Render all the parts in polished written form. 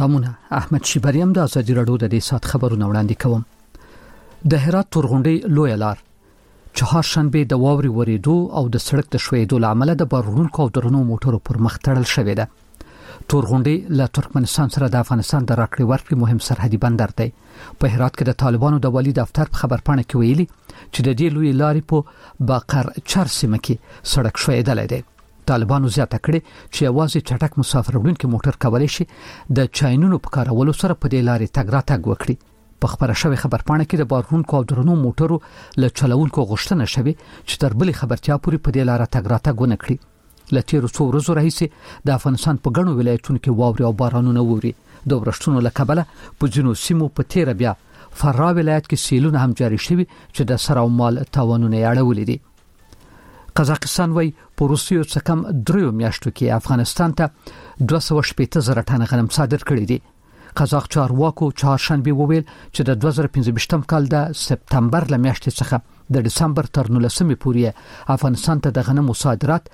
سلامونه. احمد شیبریم د ازادي رادیو د دې سات خبرونه وړاندې کوم. د هرات تورغونډي لوی لار چهارشنبه د واوري وریدو او د سړک د شویدو لامل د بارونکو او درنو موټرو پر مخ تړل شوې ده. تورغونډي له ترکمنستان سره د افغانستان د راکړې ورکړې مهم سرحدي بندر دی. په هرات کې د طالبانو د والي دفتر په خبرپاڼه کې ویلي چې د دې لوی لارې په باقر چر سیمه کې سړک شویدل دی. طالبانو زیاته کړې چې یوازې چټک مسافر وړونکي موټر کولای شي د چاینونو په کارولو سره په دې لارې تګ راتګ وکړي. په خبره شوی خبرپاڼه کې د بارونکو او درنو موټرو له چلوونکو غوښتنه شوی چې تر بلې خبرتیا پورې په دې لارې تګ راتګ ونه کړي. له تیرو څو ورځو راهیسې د افغانستان په ګڼو ولایتونو کې واوري او بارانونه ووري. د ورښتونو له کبله په ځینو سیمو په تیر بیا فراه ولایت کې سیلونه هم جاري شوي چې د سر او مال تاوانونه یې اړولي دي. قزاقستان وای په روسیو څخه کم 3 میاشتو کې افغانستان ته 280,000 ټن غنم صادر کړي دي. قزاق چارواکو چهارشنبه وویل چې د 2015 کال د سپتمبر ل میاشتې څخه د دسمبر تر 19 پورې افغانستان ته د غنمو صادرات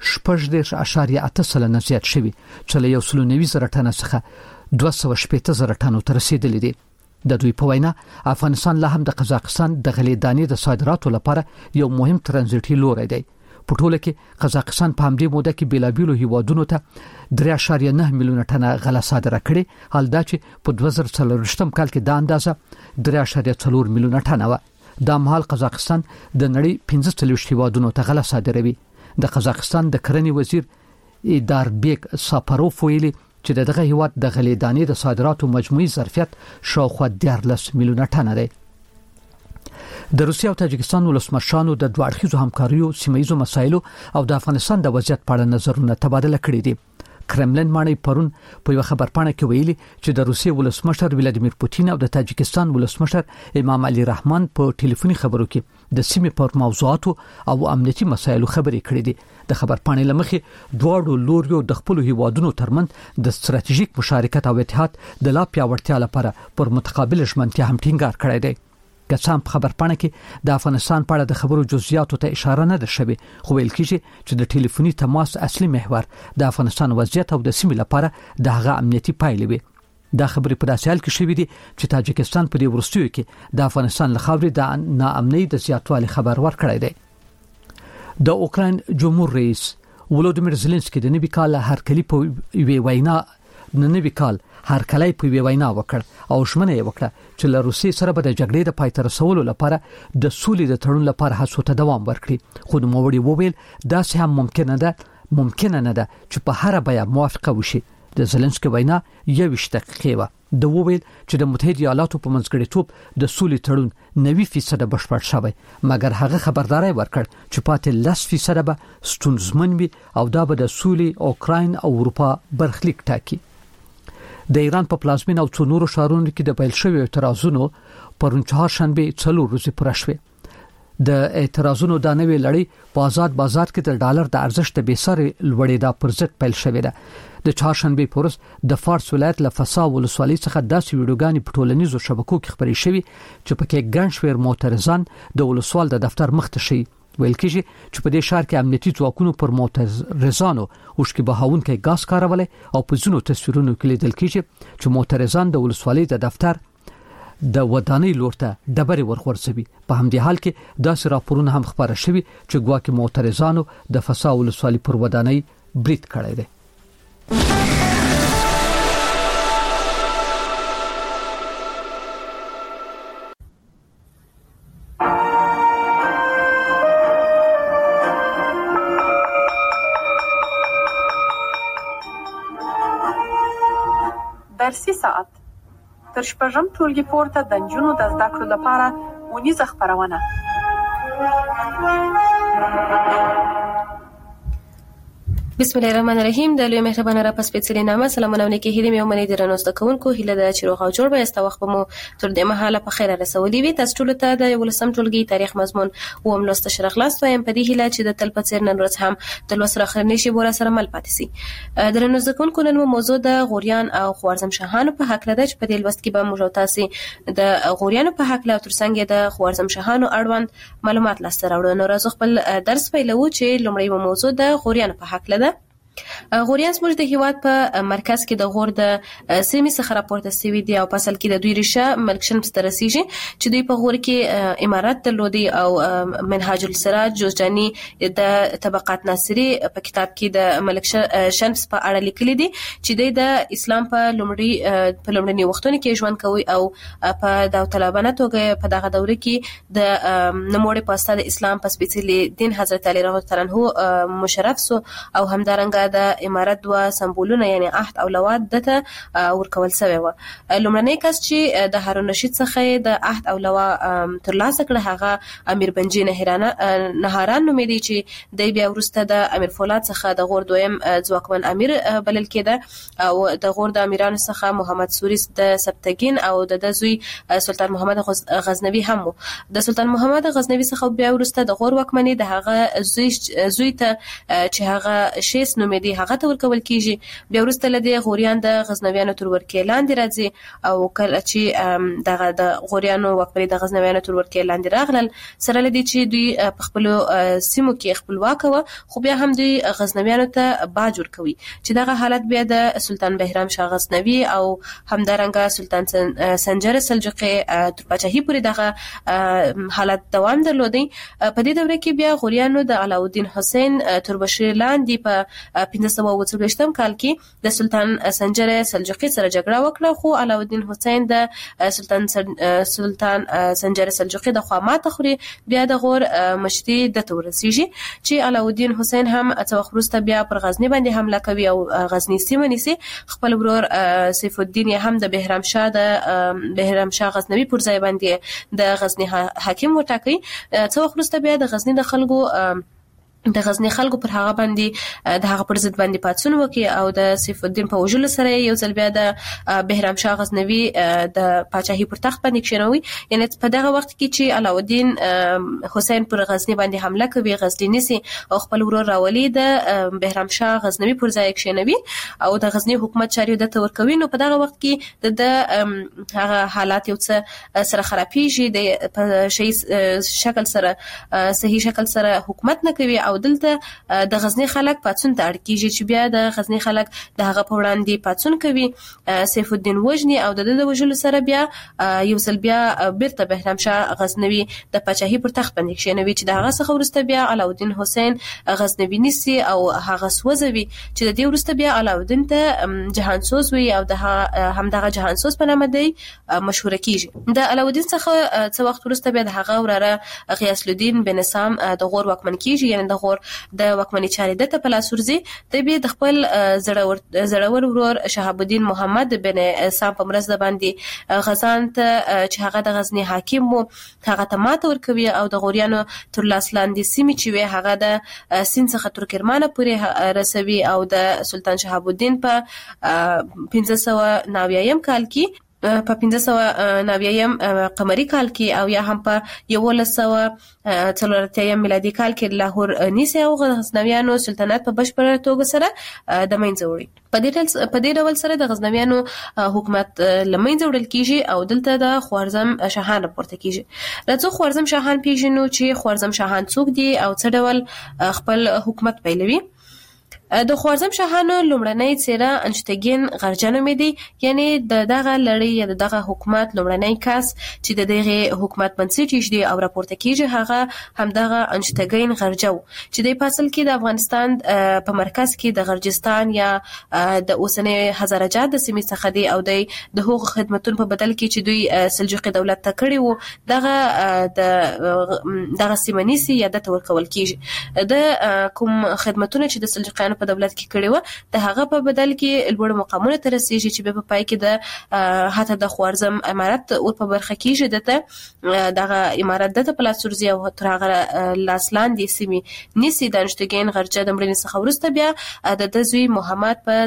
6.8% زیات شوي چې له 190,000 ټن څخه 280,000 ټنو ته رسیدلي دي. د دوی په وینا افغانستان له هم د قزاقستان د غلې دانې د صادراتو لپاره یو مهم ترانزیټي لوري دی. په ټوله کې قزاقستان په همدې موده کې بیلابیلو هیوادونو ته 3.9 میلیون ټن غله صادره کړي، حال دا چې په 2024 کال کې دا اندازه 3.4 میلیون ټن و. دا مهال قزاقستان د نړۍ 15 هیوادونو ته غله صادروي. د قزاقستان د کرنې وزیر ایداربیک ساپاروف ویلي چې دغه هیواد د غلې دانې د صادراتو مجموعي ظرفیت شاوخوا 13 میلیون ټن دی. د روسیې او تاجکستان ولسمشرانو د دوه اړخیزو همکاریو، سیمه‌یزو مسایلو او د افغانستان د وضعیت په اړه نظرونه تبادله کړي دي. کرملین مانی پرون په یو خبرپاڼه کې ویلي چې د روسیې ولسمشر ولادیمیر پوتین او د تاجکستان ولسمشر امام علي رحمان په ټلیفوني خبرو کې د سیمې پر موضوعاتو او امنیتي مسایلو خبرې کړې دي. د خبرپاڼې لمخې دواړو لوریو د خپل هیوادونو ترمنځ د ستراتیژیک مشارکت او اتحاد د لا پیاوړتیا لپاره پر متقابل ژمنتیا هم ټینګار کړی دی. کسان په خبرپاڼه کې د افغانستان په اړه د خبرو جزئیاتو ته اشاره نه ده شوې، خو ویل کېږي چې د ټلیفوني تماس اصلي محور د افغانستان وضعیت او د سیمې لپاره د هغه امنیتي پایلې وي. دا خبرې په داسې حال کې شوې دي چې تاجکستان په دې وروستیو کې د افغانستان له خاورې د ناامنۍ د زیاتوالي خبر ورکړی دی. د اوکراین جمهور رئیس ولودیمیر زيلنسکي د نوي کال هرکلی په وینا وکړ او ژمنه یې وکړه چې له روسیې سره به د جګړې د پای ته رسولو لپاره د سولې د تړون لپاره هڅو ته دوام ورکړي. خو نوموړي وویل داسې هم ممکنه نه ده چې په هر بیه موافقه وشي. د زيلنسکي وینا 21 دقیقې و. د وویل چې د متحده ایالاتو په منځګړیتوب د سولې تړون 90% بشپړ شوی، مګر هغه خبرداري ورکړ چې پاتې 10% به ستونزمن وي او دا به د سولې اوکراین او اروپا برخلیک ټاکي. د ایران په پلازمین او څو نورو ښارونو کې د پیل شوی اعتراضونو پرون چهارشنبه 4 ورځې پوره شوه. د اعتراضونو د نوې لړۍ په آزاد بازار کې د ډالر د ارزښت به سره لوړېدا پر ضد پیل شوې ده. د چهارشنبه پورس د فارس ولایت له فسا ولسوالۍ څخه داسې ویډیوګانې په ټولنیزو شبکو کې خبرې شوې چې پکې ګڼ شمېر معترضان د ولسوال د دفتر مخ ته شي. ویل کېږي چې په دې ښار کې امنیتي ځواکونو پر معترضانو اوښکې بهاونکي ګاز کارولې او په ځینو تصویرونو کې لیدل کېږي چې معترضان د ولسوالۍ د دفتر د ودانۍ لور ته ډبرې ورغورځوي. په همدې حال کې داسې راپورونه هم خبره شوي چې ګواکې معترضانو د فسا ولسوالۍ پر ودانۍ برید کړی دی. درسي ساعت تر شپږم ټولګي پورته د نجونو د زده کړو لپاره ونیزه خپرونه. بسم الله الرحمن الرحیم. د لوی مهربانه را پس سپېڅلې نامه سلامونه ونکي هیله مې ومني درنو زده کوونکو هیله ده چې روغ او جوړ به یاست. وخت به مو تر دې مهاله په خیر رسولي وي. تاسو ټول ته د 11م ټولګي تاریخ مضمون او ملوست شرخلاص وایم په دې هیله چې د تل په څیر نن ورځ هم د لوست راخرنی شي بوره سره مل پاتې سي. درنو زده کوونکو نن موضوع د غوریان او خوارزم شاهانو په حق لده چې په دې لوست کې به موږ تاسو د غوریانو په حق له ترڅنګ د خوارزم شاهانو اړوند معلومات لاسته راوړو. نو راځو خپل درس پیلو چې لومړی موضوع د غوریانو په حق لده. غوریان زموږ د هیواد په مرکز کې د غور د سیمې څخه راپورته شوی دی او په اصل کې د دوی ریشه ملکشن ته رسیږي چې دوی په غور کې امارات درلودي او منهاج السراج جوزجاني د طبقات ناصری په کتاب کې د ملکشن په اړه لیکلي دي چې د اسلام په لومړني وختونو کې ژوند کوي او په داوطلبانه توګه په دغه دوره کې د نوموړي په اساس د اسلام په سپېڅلي دین حضرت علی رضی الله عنه مشرف سو او همدارنګه د امارت دوا سمبولونه یعنی عهد او لوات دته ورکول شوی و. لومړنی کس چې د هارون رشید څخه د عهد او لوا ترلاسه کړ هغه امیر بنجي نهاران نومېدی چې د بیا ورسته د امیر فولاد څخه د غور دویم ځواکمن امیر بلل کېده او د غور د امیرانو څخه محمد سوریس د سبتګین او د زوی سلطان محمد غزنوي هم د سلطان محمد غزنوي څخه بیا ورسته د غور واکمنۍ د هغه زوی ته چې هغه شیس نومېدی هغه ته ورکول کیږي. بیا وروسته لدی غوریان د غزنویانو تر ورکې لاندې راځي او کله چې دغه د غوریانو واکمنۍ د غزنویانو تر ورکې لاندې راغلل سره لدی چې دوی په خپل سیمو کې خپلواک و خو بیا هم دوی غزنویانو ته باج ورکوي چې دغه حالت بیا د سلطان بهرام شاه غزنوي او همدارنګه سلطان سنجر سلجوقي تر پاچاهي پورې دغه حالت دوام درلودي. په دې دوره کې بیا غوریانو د علاءالدین حسین تربشیر لاندې په 1524 کال کې د سلطان سنجر سلجوقي سره جګړه وکړه خو علاءالدین حسین د سلطان سنجر سلجوقي د خوا ماته خوري. بیا د غور مشري د تورسيږي چې علاءالدین حسین هم څو وخت وروسته بیا پر غزنی باندې حمله کوي او غزنی سیمه نیسي. خپل ورور سیف الدین هم د بهرام شاه غزنوي پر ځای باندې د غزنی حاکم وټاکي. څو وخت وروسته بیا د غزنی خلکو پر هغه باندې د هغه پر ضد باندې پاتسون وکي او د سیف الدین په وجلو سره یو ځل بیا د بهرام شاه غزنوي د پاچاهي پر تخت باندې کښینوي. یعنی په دغه وخت کې چې علاءالدین حسین پر غزنی باندې حمله کوي غزنی نیسي او خپل ورور راولي د بهرام شاه غزنوي پر ځای کښینوي او د غزنی حکومت چاري د تور کوي. نو په دغه وخت کې د هغه حالات یو څه سره خرابېږي د صحیح شکل سره حکومت نه کوي او دلته د غزنی خلک پاتسون ته اړ کیږي چې بیا د غزنی خلک د هغه په وړاندې پاتسون کوي. سیف الدین وجنی او د وجلو سره بیا یو ځل بیا بیرته بهرام شاه غزنوي د پاچاهي پر تخت باندې کښینوي چې د هغه څخه ورسته بیا علاءالدین حسین غزنوي نیسي او هغه سوځوي چې د دې ورسته بیا علاءالدین ته جهانسوز وي او د همدغه جهانسوز په نامه دی مشهور کیږي. د علاءالدین څخه څو وخت ورسته بیا د هغه وراره غیاث الدین بن سام د غور واکمن کیږي. یعنی د غور د واکمنۍ چارې د په لاس ورځي. د به د خپل زړور ورور شهاب الدین محمد بن سام په مرسته باندې غزان ته چې هغه د غزنی حاکم وو هغه ته ماته ورکوي او د غوریانو تر لاس لاندې سیمې چې وي هغه د سیند څخه تر کرمانه پورې رسوي او د سلطان شهاب الدین په 1590 کال کې په 1590 قمری کال کې او یا هم په 1140 میلادي کال کې لاهور نیسي او غزنویانو سلطنت په بشپړه توګه سره د منځه وړي. په دې ډول سره د غزنویانو حکومت لمنځه وړل کیږي او دلته د خوارزم شاهان راپورته کیږي. راځو خوارزم شاهان پیژنو چې خوارزم شاهان څوک دي او څه ډول خپل حکومت پیلوي. د خوارزم شاهانو لومړنۍ څیره انشتګین غرجه نومېدی. یعنی دغه لړۍ یا دغه حکومت لومړنۍ کس چې د دغه حکومت بنسټ ایږدي او راپورته کیږي هغه همدغه انشتګین غرجه و چې د فاصل کې د افغانستان په مرکز کې د غرجستان یا د اوسنۍ هزارجات د سیمې څخه دی او د حقوق خدمتونو په بدل کې چې دوی سلجوقي دولت ته کړی وو دغه سیمه نیسي یا د تور کول کیږي. د کوم خدمتونه چې د سلجوقیانو په دولت کې کړی و د هغه په بدل کې لوړ مقامونه ته رسیږي چې په پای کې د حتی د خوارزم امارت او په برخه کې دته دغه امارت د پلاس ورزي او تر هغه لاسلاندې سیمې نیسي. د انشتګین غرجه د مړینې څخه وروسته بیا د زوی محمد په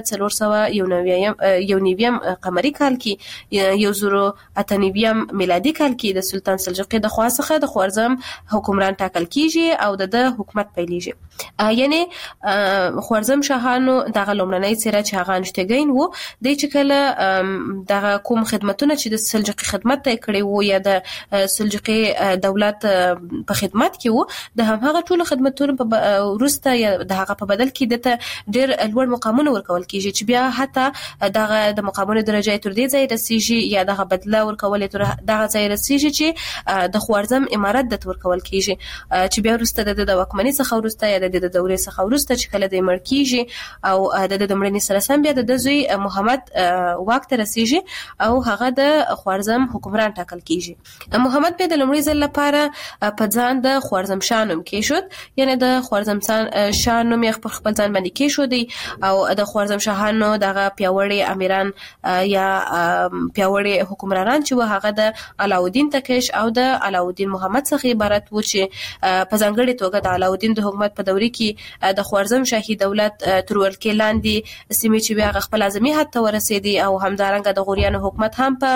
491 قمری کال کې 1098 میلادي کال کې د سلطان سلجوقي د خوا څخه د خوارزم حکمران ټاکل کیږي او د حکومت پیلېږي. یعنی خوارزم خوارزم شاهانو دغه لومړنۍ څیره چې هغه انشتګین وو د چې کله دغه کوم خدمتونه چې د سلجوقي خدمت ته کړی وو یا د سلجوقي دولت په خدمت کې وو د هغه ټول خدمتونو په ورسته یا د هغه په بدل کې د ډېر لوړ مقامونه ورکول کیږي چې بیا حتی دغه د مقامونو درجه تر دې ځای رسیږي یا دغه بدله ورکول تر دغه ځای رسیږي چې د خوارزم امارت د ورکول کیږي چې بیا ورسته د واکمنۍ څخه ورسته یا د دورې څخه ورسته چې کله د مړ کیږي او د مړنې سره سم بیا د زوی محمد واک ته رسیږي او هغه د خوارزم حکمران ټاکل کیږي. محمد بیا د لومړي ځل لپاره په ځان د خوارزم شاه نوم کېښود، یعنی د خوارزم شاه نوم یې په خپل ځان باندې کېښود او د خوارزم شاهانو دغه پیاوړي امیران یا پیاوړي حکمرانان چې هغه د علاودین تکش او د علاودین محمد څخه عبارت و چې په ځانګړي توګه د علاودین د حکومت په دوره کې د خوارزم شاهي دولت تر ولکې لاندې سیمې چې بیا خپل اعظمي حد ته ورسېدي او همدارنګه د غوریانو حکومت هم په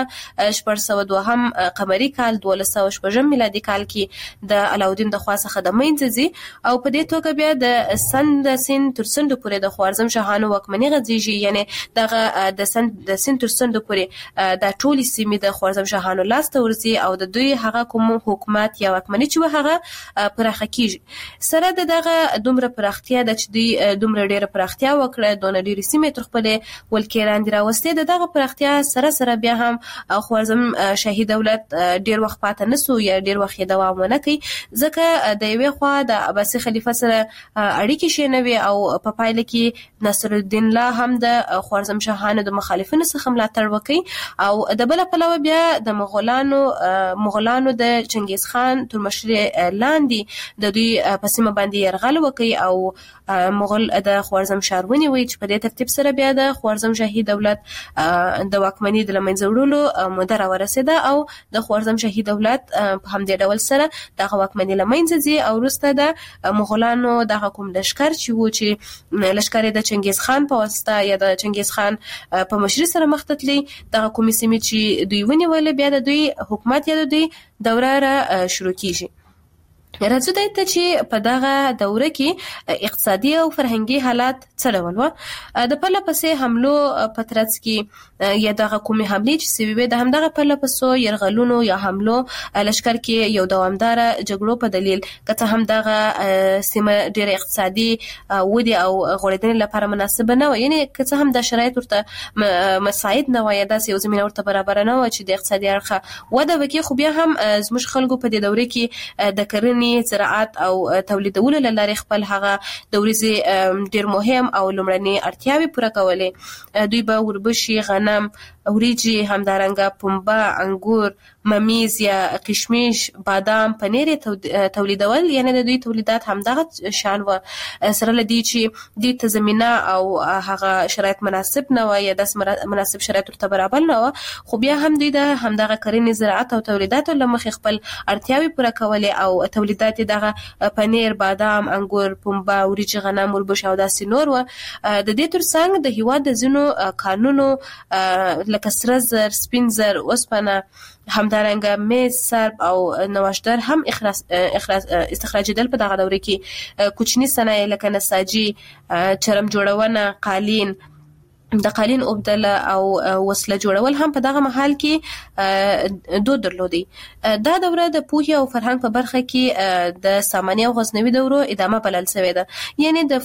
1402 قمري کال 1206 میلادي کال کې د علاودین د خوا څخه د منځ ځي او په دې توګه بیا د سند سین تر سند پورې د خوارزم شاهانو واکمنۍ غځيږي، یعنی دغه د سین تر سند پورې د ټولي سیمې د خوارزم شاهانو لاس ته ورځي او د دوی هغه کوم حکومت یا واکمنۍ چې هغه پراخه کیږي. سره دغه دومره پراختیا د چې دوی دومره ډیره پراختیا وکړه دونه ډیره سیمې تر خپل ولکې لاندې راوستي. دغه پراختیا سره بیا هم خوارزم شاهي دولت ډیر وخت پاتې نسو یا ډیر وخت دوام ونه کوي، ځکه د یوې خوا د عباسي خلیفہ سره اړیکې شینوي او په پایله کې ناصر الدین الله هم د خوارزم شاهانو د مخالفینو څخه ملاتړ وکړي او د بل پلوه بیا د مغولانو د چنګیز خان تر مشرۍ لاندې د دوی په سیمه باندې یرغل وکړي او مغول د خوارزم شارونی وي چې په دې ترتیب سره بیا د خوارزم شاهي دولت د واکمنۍ د لمنځه وړلو موده راورسېده او د خوارزم شاهي دولت په همدې ډول سره د واکمنۍ لمنځه ځي او وروسته د مغولانو دغه کوم لشکر چې و چې لشکر د چنګیز خان په واسطه یا د چنګیز خان په مشرۍ سره مخ ته تللی دغه کومې سیمې چې دوی ونیول بیا د دوی حکومت یا د دوی دوره را شروع کیږي. راځو ته چې په دغه دوره کې اقتصادي او فرهنګي حالات څه ډول و. د پرله پسې حملو په ترڅ کې یا دغه کومې حملې چې سوي وي د همدغه پرله پسې يرغلونو یا حملو لشکر کې یو دوامدار جګړو په دلیل کته هم دغه سیمه ډېر اقتصادي ودی او غوړېدنې لپاره مناسب نه و، یعنی کته هم د شرایط ورته مساعد نه و یا داسې یو زمينه ورته برابر نه و چې د اقتصادي اړخه وده وکړي. خو بیا هم زموږ خلکو په دې دوره کې د کرنې زراعت او تولیدولو لپاره خپل هغه د ورځې ډېر مهم او لومړني اړتیاوې پوره کولې. دوی به وربشي، غنم، وریجې، همدارنګه پنبه، انګور، ممیز یا کشمش، بادام، پنیر تولیدول، یعنی د دوی تولیدات همدغه شان و. سره لدی چې د ته زمينه او هغه شرایط مناسب نه و یا د مناسب شرایط ورته برابر نه و، خو بیا هم دوی د همدغه کرنې زراعت او تولیداتو لمخې خپل اړتیاوې پوره کولې او تولیدات دغه پنیر، بادام، انګور، پنبه، وریجې، غنم، وربشي او داسې نور و. د دې ترڅنګ د هیواد د ځینو کانونو لکه سره زر، سپین زر، اوسپنه، همدارنګه مس، سرب او نواشدار هم استخراجېدل. په دغه دوره کې کوچني صنایع لکه نساجي، چرم جوړونه، قالین، د قالین اوبدله او وسله جوړول هم په دغه محل کې دود درلودي. دا دوره د پوهې او فرهنګ په برخه کې د ساماني او غزنوي دورو ادامه بلل شوې ده، یعنی د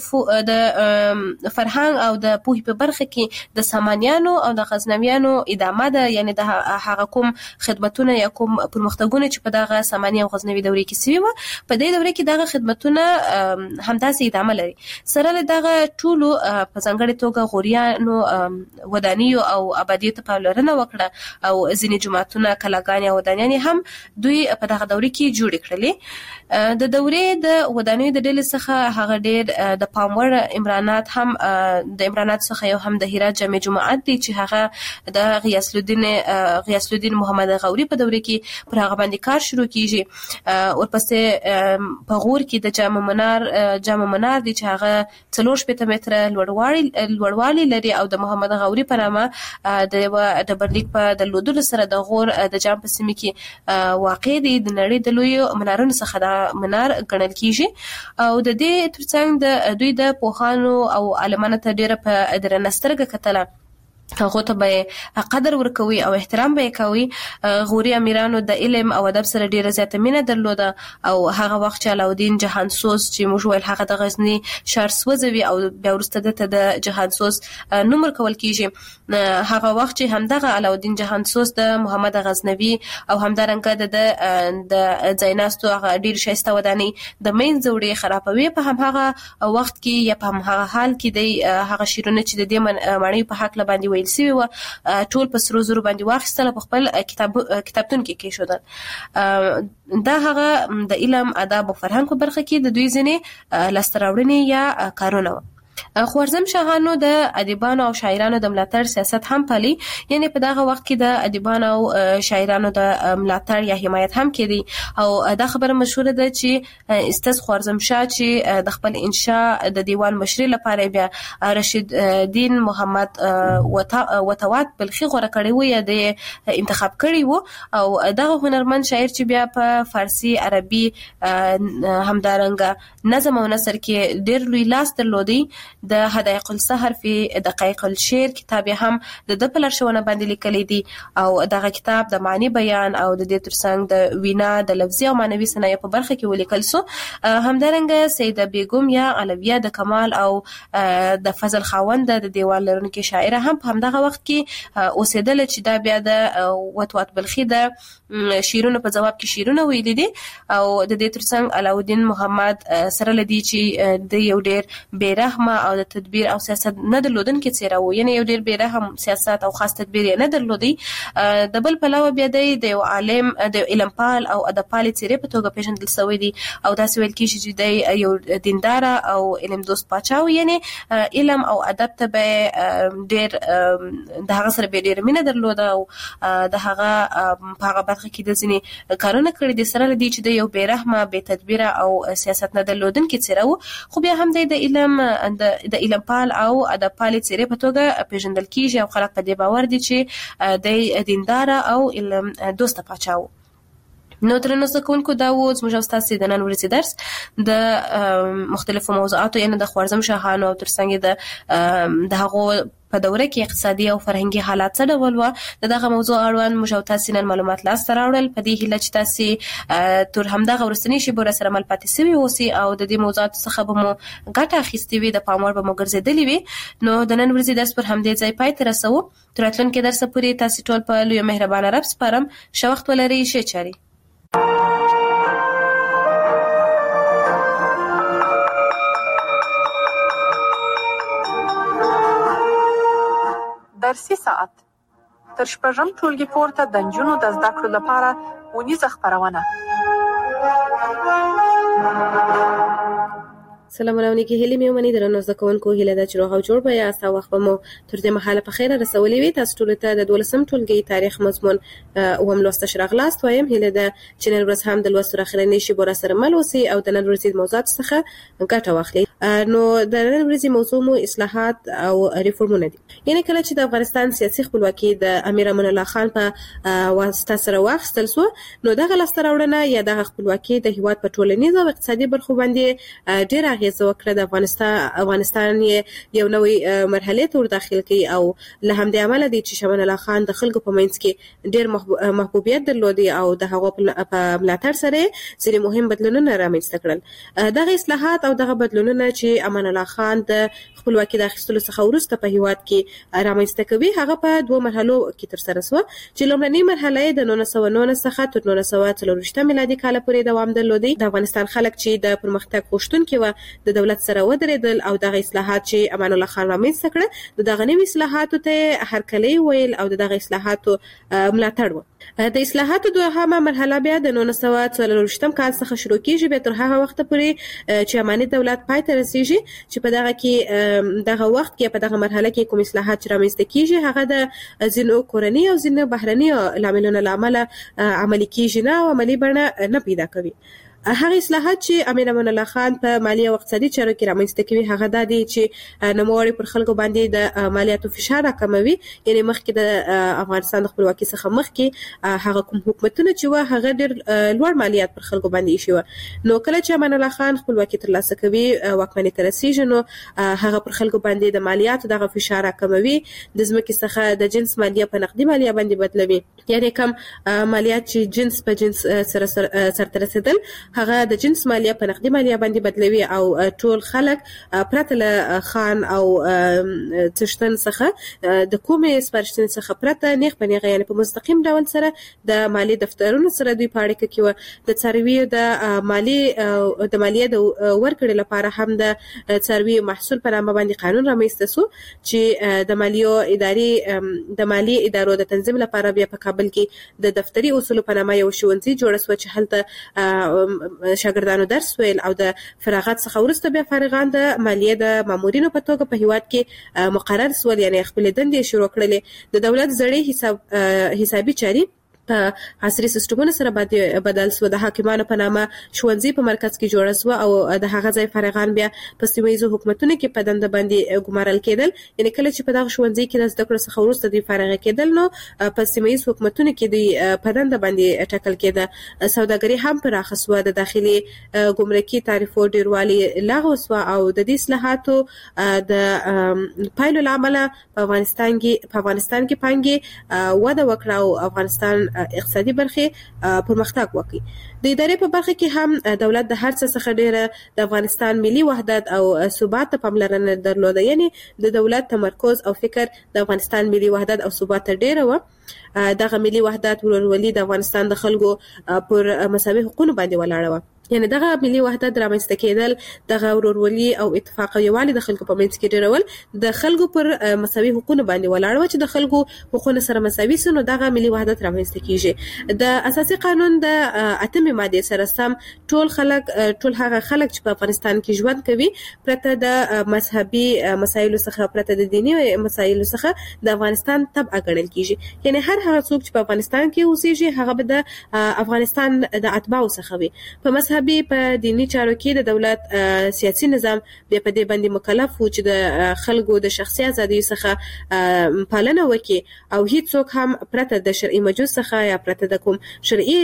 فرهنګ او د پوهې په برخه کې د سامانیانو او د غزنویانو ادامه ده، یعنی د هغه کوم خدمتونه یا کوم پرمختګونه چې په دغه ساماني او غزنوي دورې کې سوي و په دې دوره کې دغه خدمتونه همداسې ادامه لري. سره له دغه ټولو په ځانګړي توګه غوریانو ودانیو او آبادیو ته پاملرنه وکړه او ځینې جوماتونه، کلاګانې او ودانیانې هم دوی په دغه دوره کې جوړې کړلې. د دورې د ودانیو د ډلې څخه هغه ډېر د پاموړ عمرانات هم د عمرانات څخه یو هم د هرات جامع جماعت دی چې هغه د غیاث الدین محمد غوري په دوره کې پر هغه باندې کار شروع کیږي. ورپسې په غور کې د جامع منار دی چې هغه 4 متره لوړوالی لري او او د محمد غوري په نامه د ډبرلیک په درلودلو سره د غور د جام په سیمه کې واقع دي. د نړۍ د لوی منارونو څخه د منار ګڼل کیږي او د دې ترڅنګ د دوی د پوهانو او عالمانو ته ډیره په درنسترګه کتله، هغه ته به قدر ورکوي او احترام به کوي. غوري امیرانو د علم او ادب سره ډیره زیاته مینه درلوده او هغه وخت چې علاودین جهانسوز چې موږ ویل هغه د غزنی شهر سوځوي او بیا وروسته د جهانسوز نوم ورکول کیږي، هغه وخت چې همدغه علاودین جهانسوز د محمد غزنوي او همدارنګه د زیناستو هغه ډیر شایسته ودانی د مین زوړې خرابوي، په همغه وخت کې یا په همغه حال کې د هغه شیرونه چې د دې معنی په حق باندې ویل سوی و ټول په سرو زرو باندې واخیستل په خپل کتابتون کې کېښودل. دا هغه د علم ادب او فرهنګ په برخه کې د دوی ځینې لاسته راوړنې یا کارونه و. خوارزم شاهانو د ادیبانو او شاعرانو د ملاتړ سیاست هم پالي، یعنی په دغه وخت کې د ادیبانو او شاعرانو د ملاتړ یا حمایت هم کړي او دا خبره مشهوره ده چې استاد خوارزم شاه چې د خپل انشاء د دیوان مشري لپاره بیا رشید دین محمد وتوات بلخي غوړه کړی و یا د انتخاب کړی و او دغه هنرمند شاعر چې بیا په فارسی عربي همدارنګه نظم او نثر کې ډېر لوی لاس درلودي. د حدائق السحر فی دقائق الشعر کتاب هم د په لارښوونه باندې لیکلی دی او دغه کتاب د معنی بیان او د دې ترڅنګ د وینا د لفظي او معنوي صنایع په برخه کې ولیکل سو. همدارنګه سیده بیگم یا علویه د کمال او د فضل خاوند د دیوان لرونکي شاعره هم په همدغه وخت کې اوسېدل چې دا بیا د وتوات بلخي د شیرونو په جواب کې شیرونه ویلي دي او د دې ترڅنګ علاودین محمد سره لدی چې د یو ډیر بیرحمه او د تدبیر او سیاست نه درلودونکي څیره و، یعنی یو ډیر بیرحم سیاست او خاص تدبیر نه درلودي. د بل پلوه بیا د یو عالم د علم پال او ادب پال څیره په توګه پیژندل شوی دی او دا ویل کیږي چې د یو دیندار او علم دوست پاچاو، یعنی علم او ادب ته به ډیر د هغه سره به ډیر مینه درلوده او د هغه په هغه برخه کې د ځینې کارونه کړي دي سره لدی چې د یو بیرحمه بې تدبیر او سیاست نه درلودونکي څیره و، خو بیا هم د علم د علم پال او ادب پال څیره په توګه پیژندل کیږي او خلک په دې باور دي چې د دیندار او علم دوست پاچاو. نو درنو زده کوونکو دا و زموږ ستاسو د نن ورځې درس د مختلفو موضوعاتو یعنی د خوارزم شاهانو او ترڅنګ د هغو په دوره کې اقتصادي او فرهنګي حالات څه ډول و. دغه موضوع اړوند موږ تاسو نن معلومات لاسته راوړل په دې هیله چې تاسو تر همدغه ورستنی شی بور سره مل پاتې سوي اوسئ او د دې موضوعات څخه به مو ګټه اخیستې وي د پاموړ به مو ګرځېدلې وي. نو د نن ورځې درس پر همدې ځای پای ته رسوو. تر راتلونکي درس پورې تاسو ټول په لوی مهربانه رب سپارم. ښه وخت ولرئ. ښه چاري. درسي ساعت تر شپږم ټولګي پورته د نجونو د زده کړو لپاره ونیزه خپرونه. سلام علیکم. هیله مې ومني درنو زده کوونکو، هیله ده چې روغ او جوړ به یاست او وخت به مو تر دې مهاله په خیر رسولې وي. تاسو ټول ته د 12م ټولګي تاریخ مضمون اوم لوست شراغلاست وایم. هیله ده چې نن ورځ هم د لوست اخرنی شی بور سره مل اوسئ او د نن ورځې موضوعات څخه ګټه واخلئ. نو د نن ورځې موضوع مو اصلاحات او ریفورمونه دي. یعنی کله چې د افغانستان سیاسي خپلواکي د امیر امان الله خان په واسطه سره واخیستل شو، نو دغه لاسته راوړنه یا دغه خپلواکي د هیواد په ټولنیز او اقتصادي برخو باندې ډېر اغیز وکړه. د افغانستان یو نوې مرحله ته ورداخل کړي او له همدې عمله دي چې امان الله خان د خلکو په منځ کې ډېر محبوبیت درلودي او د هغو په ملاتړ سره ځینې مهم بدلونونه رامنځته کړل. دغه اصلاحات او دغه بدلونونه چې امان الله خان د خپلواکي د اخیستلو څخه وروسته په هیواد کې رامنځته کوي، هغه په دوه مرحلو کې ترسره شوه چې لومړنۍ مرحله د 1919 څخه تر 1924 میلادي کال پورې دوام درلودي. د افغانستان خلک چې د پرمختګ غوښتونکي و د دولت سره ودرېدل او دغه اصلاحات چې امان الله خان رامنځته کړه، دغه نوي اصلاحاتو ته هرکلی ویل او دغه اصلاحاتو ملاتړ و. د اصلاحاتو دوهمه مرحله بیا د 1924 کال څخه شروع کیږي، به تر هغه وخت پورې چې اماني دولت پای ته رسیږي، چې په دغه کې دغه وخت کې په دغه مرحله کې کوم اصلاحات رامنځته کیږي هغه د ځینو کورنۍ او ځینو بهرني لاملونو لامل عملي کیږي نه او عملي بڼه نه پیدا کوي. هغه اصلاحات چې امیر امان الله خان په مالی او اقتصادي چارو کې رامنځته کوي هغه د دې چې نوموړي پر خلکو باندې د مالیاتو فشار راکموي. یعنی مخکې د افغانستان د خپلواکۍ څخه مخکې هغه کوم حکومتونه چې و هغه ډېر لوړ مالیات پر خلکو باندې ایښي و. نو کله چې امان الله خان خپلواکۍ ترلاسه کوي واکمنۍ ته رسیږي نو هغه پر خلکو باندې د مالیاتو دغه فشار راکموي. د ځمکې څخه د جنس مالیه په نقدي مالیه باندې بدلوي. یعنی کم مالیات چې جنس په جنس سره سرته رسیدل هغه د جنس مالیه په نقدي مالیه باندې بدلوي او ټول خلک پرته له خان او څښتن څخه د کومې سپارښتنې څخه پرته نیغ په نیغه یعنی په مستقیم ډول سره د مالی دفترونو سره دوی په اړیکه کې و. د څارویو د مالیې د ورکړې لپاره هم د څارویو محصول په نامه باندې قانون رامنځته شو چې د مالی ادارو د تنظیم لپاره بیا په کابل کې د دفتري اصولو په نامه یو ښوونځی جوړ شو چې هلته شاګردانو درس ویل او د فراغت څخه وروسته بیا فارغان د مالیې د مامورینو په توګه په هیواد کې مقرر شول. یعنی خپل دندې شروع کړلې. د دولت زړې حسابي چاري په عصري سیستمونو سره بدل شو. د حاکمانو په نامه ښوونځي په مرکز کې جوړ شو او د هغه ځای فارغان بیا په سیمه‌ییزو حکومتونو کې په دنده باندې ګمارل کېدل. یعنی کله چې په دغه ښوونځي کې د زده کړو څخه وروسته دوی فارغ کېدل نو په سیمه‌ییزو حکومتونو کې دوی په دنده باندې ټاکل کېده. سوداګري هم پراخه شوه. د داخلي ګمرکي تعرفو ډیروالي لغوه شوه او د دې اصلاحاتو د پایلو له امله په افغانستان کې پانګې وده وکړه او افغانستان اقتصادي برخه پرمختګ وکړي. د ادارې په برخه کې هم دولت د هر څه څخه ډیره د افغانستان ملي وحدت او ثبات ته پاملرنه درلوده. یعنی د دولت تمرکز او فکر د افغانستان ملي وحدت او ثبات ته ډیره و. دغه ملي وحدت ورورولي د افغانستان د خلکو پر مساوي حقوقو باندې ولاړه و. یعنی دغه ملي وحدت رامنځته کېدل دغه ورورولي او اتفاق یوالي د خلکو په منځ کې ډیرول د خلکو پر مساوي حقوقو باندې ولاړ و چې د خلکو حقوقونه سره مساوي سي نو دغه ملي وحدت رامنځته کیږي. د اساسي قانون د 8مې ماده سره سم ټول هغه خلک چې په افغانستان کې ژوند کوي پرته د مذهبي مسایلو څخه پرته د دینی مسایلو څخه د افغانستان تبع ګڼل کیږي. یعنی هر هغه څوک چې په افغانستان کې اوسېږي هغه به د افغانستان د اتباعو څخه وي. په په دینی چارو کې د دولت سیاسي نظام بیا په دې باندې مکلف و چې د خلکو د شخصي ازادۍ څخه پالنه وکړي او هیڅوک هم پرته د شرعي مجوز څخه یا پرته د کوم شرعي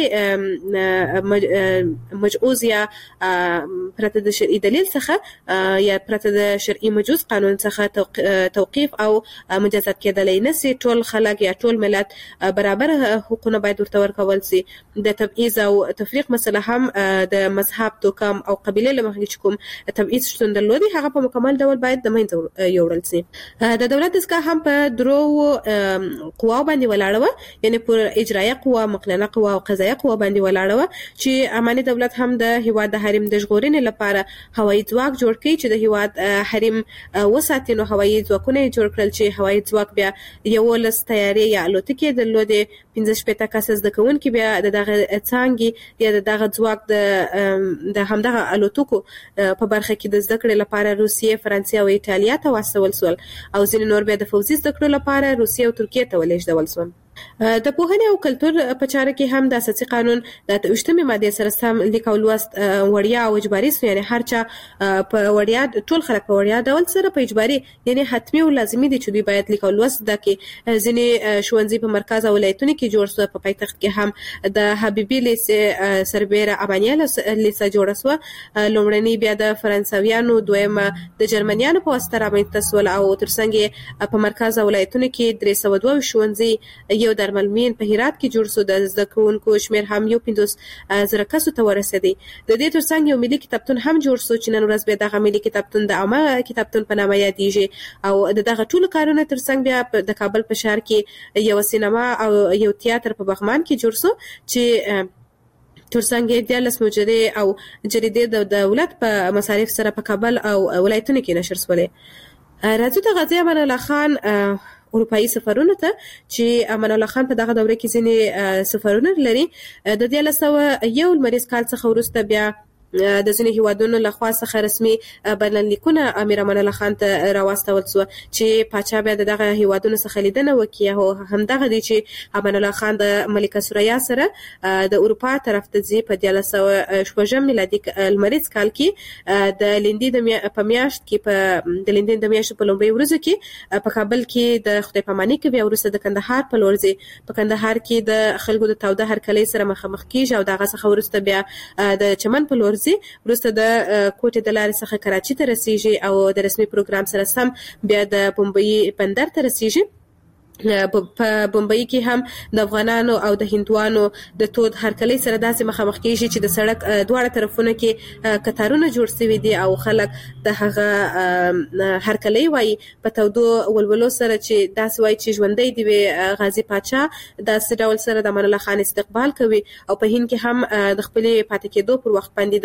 مجوز یا پرته د شرعي دلیل څخه یا پرته د شرعي مجوز قانون څخه توقيف او مجازات کېدلای نشي. ټول خلک یا ټول ملت برابر حقوقونه باید ورته ورکول شي. د تبعیض او تفریق مسله هم د مذهب توکم او قبيله له مخې کوم تبعیض شتون درلودي هغه په مکمل ډول باید د منځ یوړل شي. د دولت دستګاه هم په درو قواو باندې ولاړه و. یعنی پر اجرایه قوا، مقننه قوا او قضایه قوا باندې ولاړه و چې اماني دولت هم د هیواد د حریم د ژغورنې لپاره هوایي ځواک جوړ کړي چې د هیواد حریم وساتي. نو هوایي ځواکونه جوړ کړل چې هوایي ځواک بیا یو لس تیارې یا الوتکې درلودي. 15 کسه زده کوونکي بیا دغه څانګې یا دغه ځواک د همدغه الوتکو په برخه کې د زده کړې لپاره روسیې، فرانسې او ایټالیا ته واستول شول او ځینې نور بیا د فوزي زده کړو لپاره روسیې او ترکیې ته ولېږدول شول. د پوهنې او کلتور په چاره کې هم د اساسي قانون د 28مې ماده سره سم لیک او لوست وړیا او اجباري سو. یعنی هر چا په وړیا ټول خلک په وړیا ډول سره په اجباري یعنی حتمی او لازمي دي چې دوی باید لیک او لوست د کې ځینې ښوونځي په مرکز او ولایتونو کې جوړ شو. په پایتخت کې هم د حبیبي لیسه سربیره امانیه لیسه جوړ شو. لومړنی بیا د فرانسویانو، دویمه د جرمنیانو په واسطه رامنځته شول او ترڅنګ په مرکز او ولایتونو کې 302 ښوونځي یو درملمین په هرات کې جوړ شو. د زده کوونکو شمیر هم 15,000 کسو ته ورسېدی. د دې ترڅنګ یو ملي کتابتون هم جوړ شو چې نن ورځ به دغه ملي کتابتون د عامه کتابتون په نامه یادېږي. او دغه ټول کارونه ترڅنګ بیا د کابل په شهر کې یو سینما او یو تیاتر په بغمان کې جوړ شو چې ترڅنګ د لس مجرې او جریدې د دولت په مصارف سره په کابل او ولایتونو کې نشر شولې. راځو د غازی امان الله خان اروپایي سفرونه ته چې امان الله خان په دغه دوره کې ځینې سفرونه لري. د 1901 لمریز کال څخه وروسته بیا د ځینې هیوادونو لخوا څخه رسمي بلنلیکونه امیر امان الله خان ته راوستل شو چې پاچا بیا دغه هیوادونو څخه لیدنه وکړي او همدغه دی چې امان الله خان د ملکه سوریا سره د اروپا طرف ته ځي په 1906 میلادي لمریز کال کې د لیندې په میاشت کې په د لیندې د میاشت په لومړۍ ورځ کې په کابل کې د خدای پاماني کې بیا ورسره د کندهار په لور ځي. په کندهار کې د خلکو د تاوده هرکلې سره مخامخ کیږي او دغه څخه ورسته بیا د چمن په لور ورسته د کوټې د لارې څخه کراچي ته رسیږي او د رسمي پروګرام سره سم بیا د بمبئی بندر ته رسیږي. په بمبئی کې هم د افغانانو او د هندوانو د تود هرکلې سره داسې مخامخ کیږي چې د سړک دواړه طرفونو کې قطارونه جوړ شوي دي او خلک د هغه هرکلې وایي په تودو ولولو سره چې داسې وایي چې ژوندۍ دی غازی پاچا داسې ډول سره د امان الله خان استقبال کوي او په هند کې هم د خپل پاتې کېدو پر وخت باندې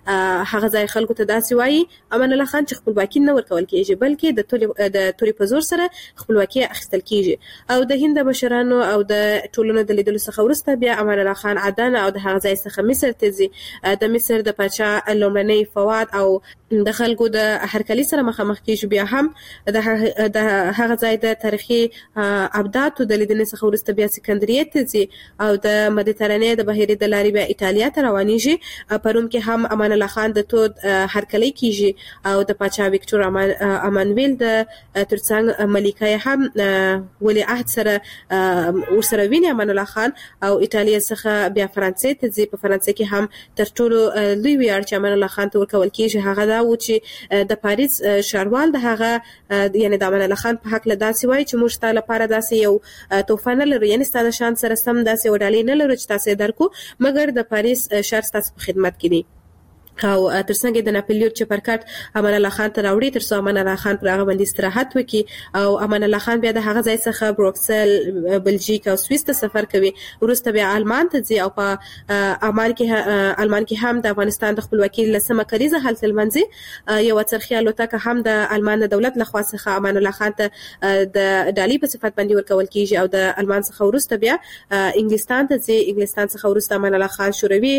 د هغه ځای خلکو ته داسې وایي امان الله خان چې خپلواکي نه ورکول کیږي بلکې د توري په زور سره خپلواکي اخیستل کیږي. او د هند مشرانو او د ټولنو د لیدلو څخه ورسته بیا امان الله خان عدن او د هغه ځای څخه مصر ته ځي. د مصر د پاچا لومړنی فواد او د خلکو د هرکلي سره مخامخ کیږي. بیا هم د هغه ځای د تاریخي ابدات د لیدنې څخه ورسته بیا سکندریه ته ځي او د مدیترانې د بحیرې د لارې بیا ایتالیا ته روانېږي. په روم کې هم امان الله خان د تود هرکلي کیږي او د پاچا ویکټور امانویل د ترڅنګ ملکه هم ولی عهد سره ورسره ویني امان الله خان او ایتالیا څخه بیا فرانسې ته ځي. په فرانسې کې هم تر ټولو لوی ویاړ چې امان الله خان ته ورکول کیږي هغه دا و چې د پاریس ښاروال د هغه یعنی د امان الله خان په حق له داسې وایي چې موږ ته لپاره داسې یو توفه نه لرو یعنی ستاسو شان سره سم داسې وډالۍ نه لرو چې تاسو درکو مګر د پاریس ښار ستاسو په خدمت کې دی. او ترڅنګ د ناپلیون چپرکټ امان الله خان ته راوړي تر څو امان الله خان پر هغه باندې استراحت وکړي او امان الله خان بیا د هغه ځای څخه بروکسل بلژیک او سویس ته سفر کوي. وروسته بیا آلمان ته ځي او په آلمان کې هم د افغانستان د خپلواکۍ لسمه کلیزه هلته لمانځي. یو څرخي الوتکه هم د آلمان د دولت لخوا څخه امان الله خان ته د ډالۍ په صفت باندې ورکول کیږي او د آلمان څخه وروسته بیا انګلستان ته ځي. انګلستان څخه وروسته امان الله خان شوروي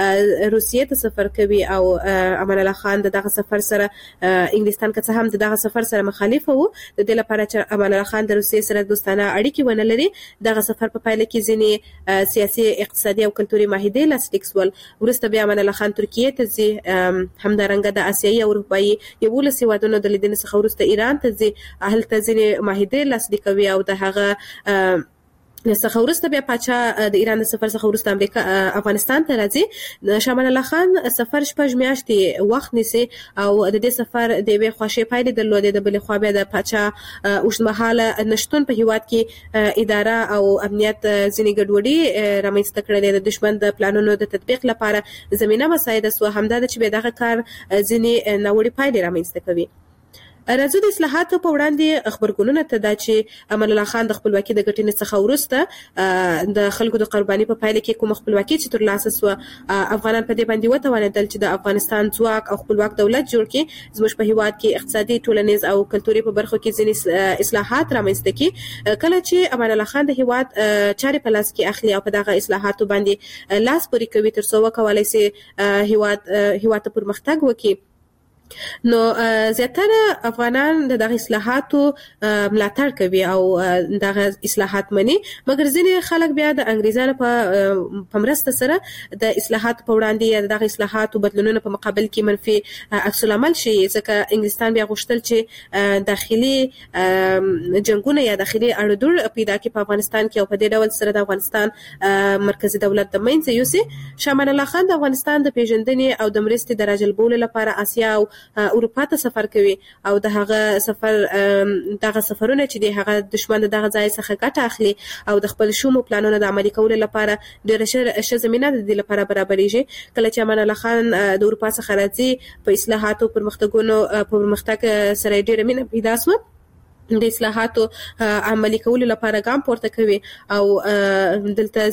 روسیې ته سفر کوي او امان الله خان دغه سفر سره انګلستان کې هم دغه سفر سره مخالف وو. د دې لپاره چې امان الله خان د روسیې سره دوستانه اړیکې ونه لري دغه سفر په پایله کې ځینې سیاسي اقتصادي او کلتوري معاهدې لاسلیک شول. وروسته بیا امان الله خان ترکیه ته ځي. همدارنګه د آسیایي او اروپایي 11 هیوادونو د لیدنې څخه وروسته ایران ته ځي. هلته ځینې معاهدې لاسلیک کوي او د هغه څخه ورسته بیا پاچا د ایران د سفر څخه ورسته امریکا افغانستان ته راځي. شاه الله خان سفر شپږ میاشتې وخت نیسي او د دې سفر د وی خوشي پایلې درلودې. د بل خو بیا د پاچا اوږدمهاله نشټون په هیواد کې اداره او امنیت ځینې ګډوډي رامنځته کړلې. د دشمن د پلانونو د تطبیق لپاره زمينه مساعده سو همدا چې به دغه کار ځینې نوړي پایلې رامنځته کوي. راځو د اصلاحاتو په وړاندې خبرګونونه ته دا چې امان الله خان د خپلواکۍ د ګټنې څخه ورسته د خلکو د قرباني په پایله کې کوم خپلواکي چې ترلاسه سو افغانان په دې باندې وتوانېدل چې د افغانستان ځواک او خپلواک دولت جوړ کړي. زموږ په هیواد کې اقتصادي ټولنیز او کلتوري په برخو کې ځینې اصلاحات رامنځته کړي. کله چې امان الله خان د هیواد چارې په لاس کې اخلي او په دغه اصلاحاتو باندې لاس پورې کوي تر څو وکولای شي هیواد ته پرمختګ وکړي. نو زیاتره افغانان دغه اصلاحاتو ملاتړ کوي او دغه اصلاحات مني مګر ځینې خلک بیا د انګریزانو په مرسته سره د اصلاحاتو په وړاندې یا دغه اصلاحاتو بدلونونو په مقابل کې منفي عکس العمل شي. ځکه انګلستان بیا غوښتل چې داخلي جنگونه یا داخلي اړودوړ پیدا کړي په افغانستان کې او په دې ډول سره د افغانستان مرکزی دولت د منځ یوسي. شاه الله خان د افغانستان د پیژندنې او د مرستې د راجلبولو لپاره آسیا او اروپا ته سفر کوي او د هغه دغه سفرونه چې د هغه دشمن دغه ځای څخه ګټه اخلي او د خپل شومو پلانونو د عملي کولو لپاره ډېر ښه زمينه د دې لپاره برابرېږي. کله چې امان الله خان د اروپا څخه راځي په اصلاحاتو پرمختګ سره ډېر مینه پیدا شو د اصلاحاتو عملي کولو لپاره ګام پورته کوي او دلته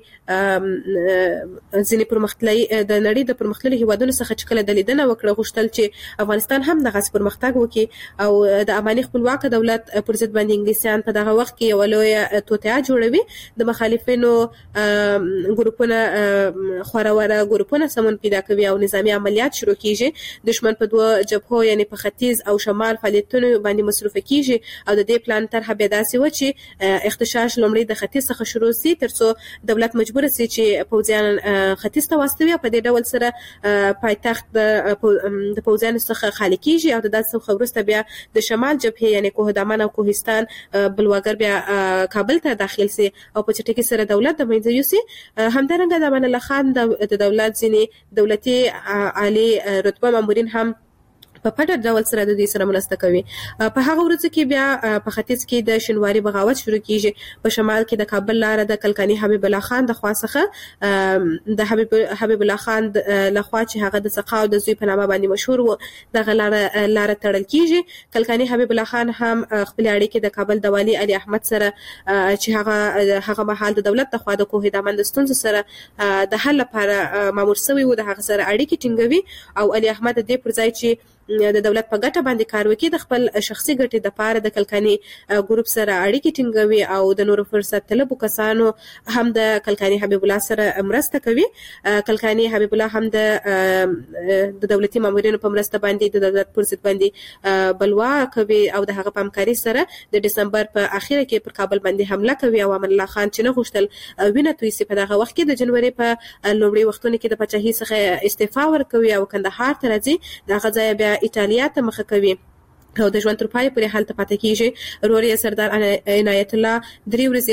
ځینې پرمختللي د نړۍ د پرمختللي هیوادونو څخه چې کله د لیدنه وکړه غوښتل چې افغانستان هم دغه پرمختګ وکړي او د اماني خپلواک دولت پر ضد باندې انګلیسیان په دغه وخت کې یو لوی توطئه جوړوي د مخالفینو ګروپونه خوراوره ګروپونه سمون پیدا کوي او نظامی عملیات شروع کیږي دشمن په دوه جبهو یعنی په ختیځ او شمال فعالیتونو باندې مصروف کیږي او د دې پلان طرحه به داسې و چې اختشاش لومړی د ختیځ څخه شروع شي ترڅو دولت مجبور شي چې پوځیان ختیځ ته واستوي په دې ډول سره پایتخت د پوځیانو څخه خالي کیږي او د داسې خبرسته بیا د شمال جبهه یعنی کوه دامن او کوهستان بلواګر بیا کابل ته داخل شي او په چټکۍ سره دولت د منځ یوسي همدارنګه د امان الله خان د دولت ځینې دولتي عالی رتبه مامورین هم په پټ ډول سره د دې سره مرسته کوي په هغه ورځ کې بیا په ختیځ کې د شینواري بغاوت شروع کیږي په شمال کې د کابل لار د کلکانی حبیب الله خان د خوا څخه د حبیب الله خان لخوا چې هغه د سقاو د زوی په نامه باندې مشهور و د لار تړل کیږي کلکانی حبیب الله خان هم خپل اړیکې د کابل د والی علي احمد سره چې هغه مهال د دولت د خوا د کوه دامن د ستونزې سره د حل لپاره مامور شوی و د هغه سره اړیکې ټینګوي او علي احمد د دې پر ځای چې د دولت په ګټه باندې کار وکړي د خپل شخصي ګټې د پاره د کلکانی ګروپ سره اړیکې ټینګوي او د نورو فرصت طلبو کسانو هم د کلکانی حبیب الله سره مرسته کوي کلکانی حبیب الله هم د دولتي مامورینو په مرسته باندې د دولت پر ضد باندې بلوا کوي او د هغه په همکاري سره د دسمبر په اخیره کې پر کابل باندې حمله کوي او امان الله خان چې نه غوښتل وینه توی سي په دغه وخت کې د جنوري په لومړي وختونو کې د پاچاهي څخه استعفا ورکوي او کندهار ته راځي دغه ځای بیا ایتالیا ته مخه کوي او د ژوند تر پای پورې حالت پاتې کیږي روري سردار عنایت الله درې ورځې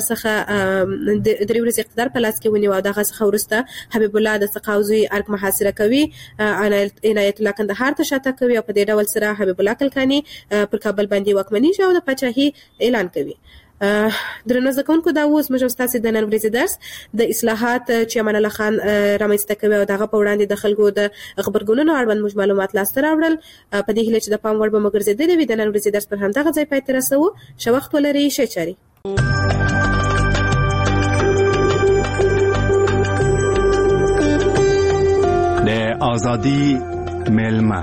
اقتدار په لاس کې ونیو او دغه څخه وروسته حبیب الله د سقاوزي ارګ محاصره کوي عنایت الله کندهار ته شاته کوي او په دې ډول سره حبیب الله کلکانی پر کابل باندې واکمنۍ او د پاچاهي اعلان کوي درنو زکونکو دا اوس موږ تاسو د نن ورځې درس د اصلاحات چې امان الله خان رامنځته کوي او دغه په وړاندې د خلکو د خبرګونونو اړوند موږ معلومات لاسته راوړل په دې هیله چې د پام وړ به مګر زیاتې وي د نن ورځې درس پر همدغه ځای پای ته رسو شو وخت ولري شي چاري د ازادي ملما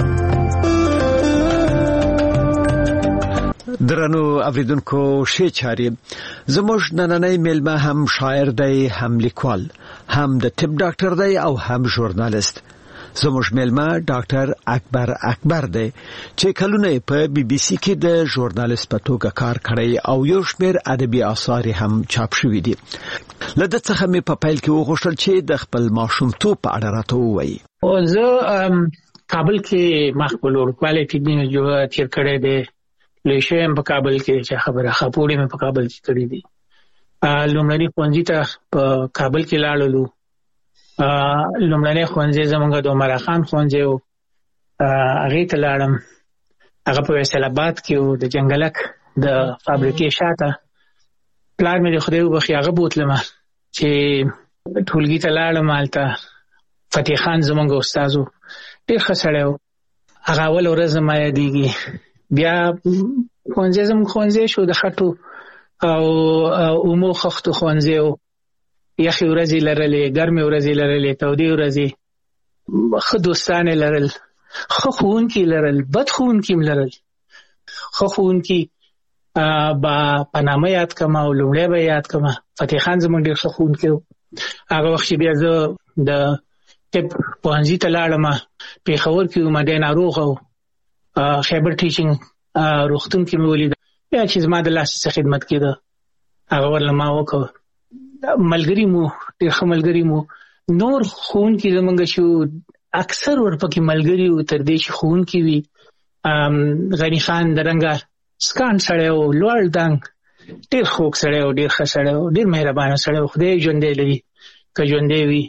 درنو اوریدونکو شي چاري زموږ نننۍ ملما هم شاعر دی هم لیکوال هم د طب ډاکټر دی او هم ژورنالیست زموږ ملما ډاکټر اکبر دی چې کلونه په بي بي سي کې د ژورنالیست په توګه کار کړی او یو شمېر ادبي آثار هم چاپ شوي دي لدې څخه مې په پیل کې وغوښتل چې د خپل ماشومتوب په اړه راته ووایي او زه کابل کې مخبل ورکواله کې جو تیر کړی دی لښیم په کابل کې چې خبره خپوړې مې په کابل کې کړې دي لومړني ښوونځي ته په کابل کې لاړلو لومړني ښوونځي زمونږ د عمر خان ښوونځي او هغه ته لاړم هغه په فیصل آباد کې او د جنگلک د فابریکې شاته پلان مې خو دې وبخي هغه بوتلم چې ټولګي ته لاړم مالته فتح خان زمونږ استادو ډېر ښه سړی و هغه اول ورځ ما یادېږي بیا ښوونځي شو د خټو او اومو خښتو ښوونځي او یخي ورځې لرلې ګرمې ورځې لرلې تودې ورځې ښه دوستانې لرل ښه ښوونکي لرل بد ښوونکي هم لرل ښه ښوونکي با په نامه یاد کړم او لومړی به یاد کړم فتح خان زموږ ډېر ښه ښوونکی و هغه وخت چې بیا زه د طب پوهنځي ته لاړم پېښور کې وم دی ناروغه و خیبر ټیچینګ روغتون کې مې ولید بیا چې زما د لاسې څه خدمت کېده هغه ورله ما وکړ ملګري مو ډېر ښه ملګري مو نور ښوونکي زموږ شو اکثر ورپکې ملګري و تر دې چې ښوونکي وي غني خان درنګه سکان سړی و لوړ دنګ ډېر خوږ سړی و ډېر ښه سړی و ډېر مهربانه سړی و خدای ژوندی لري که ژوندی وي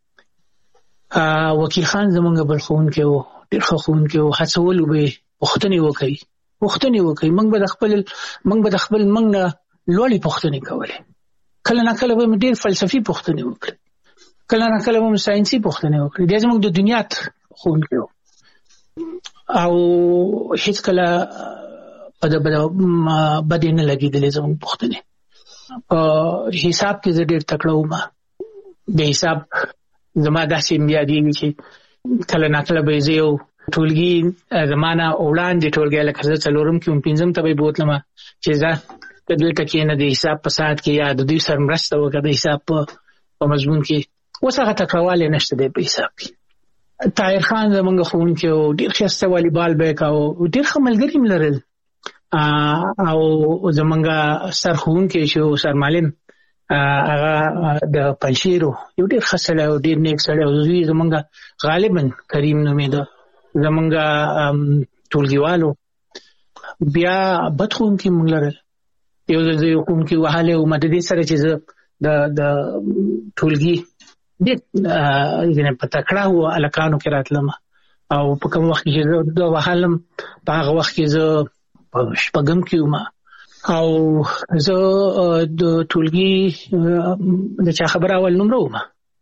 وکیل خان زموږ بل ښوونکی و ډېر ښه ښوونکی و هڅولو به یې پوښتنې وکړي موږ به د خپل موږ نه لوړې پوښتنې کولې کله نه کله به مې ډېر فلسفي پوښتنې وکړي کله نه کله به مې ساینسي پوښتنې وکړي دی زموږ د دنیات ښوونکی و او هیڅ کله بدې نه لګېدلې زموږ پوښتنې. په حساب کې زه ډېر تکړه وم. د حساب زما داسې یادېږي چې کله ناکله به زه یو ټولګي زمانه وړاندې ټولګي لکه زه 4م کې 5م ته به بوتلم چې زه دلته کېنه د حساب په ساعت کې یا د دوی سره مرسته وکړه د حساب په مضمون کې. اوس هغه تکړهوالی نشته دی په حساب کې. طاهر خان زموږ ښوونکی و، ډېر ښایسته والیبال به یې کاوه، ډېر ښه ملګري م لرل. او زموږ سر ښوونکی چې و سر معلم هغه د پنجشیر و، یو ډېر ښه سړی و، ډېر نیک سړی و. زوی زموږ غالبا کریم نومېده، زموږ ټولګیوال و. بیا بد ښوونکي موږ لرل. یو ځل زه یو ښوونکي وهلی وم د دې سره چې زه د ټولګي ډېر په تکړه و هلکانو کې راتلم، او په کوم وخت کې زه د وهلم په هغه وخت کې زه په 6م کې وم، او زه د ټولګي د چا خبره اول نمره وم،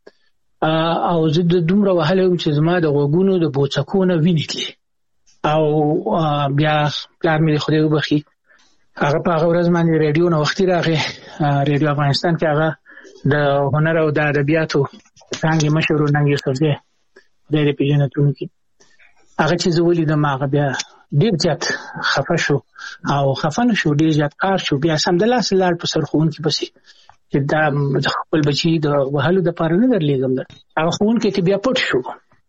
او زه د دومره وهلی وم چې زما د غوږونو د بوڅکو نه وینې تلې. او بیا پلار مې د خدای وبخي هغه په هغه ورځ باندې ریډیو نه وختي راغی، ریډیو افغانستان کې هغه د هنر او د ادبیاتو څانګې مشر و ننګ یوسفزی خدای دې پېژنتونو کې. هغه چې زه ولیدم هغه بیا ډېر زیات خفه شو، او خفه نه شو، ډېر زیات قهر شو. بیا سمدلاسه لاړ په سر ښوونکي پسې چې دا خپل بچي د وهلو دپاره نه درلېږم. هغه ښوونکی ته بیا پټ شو،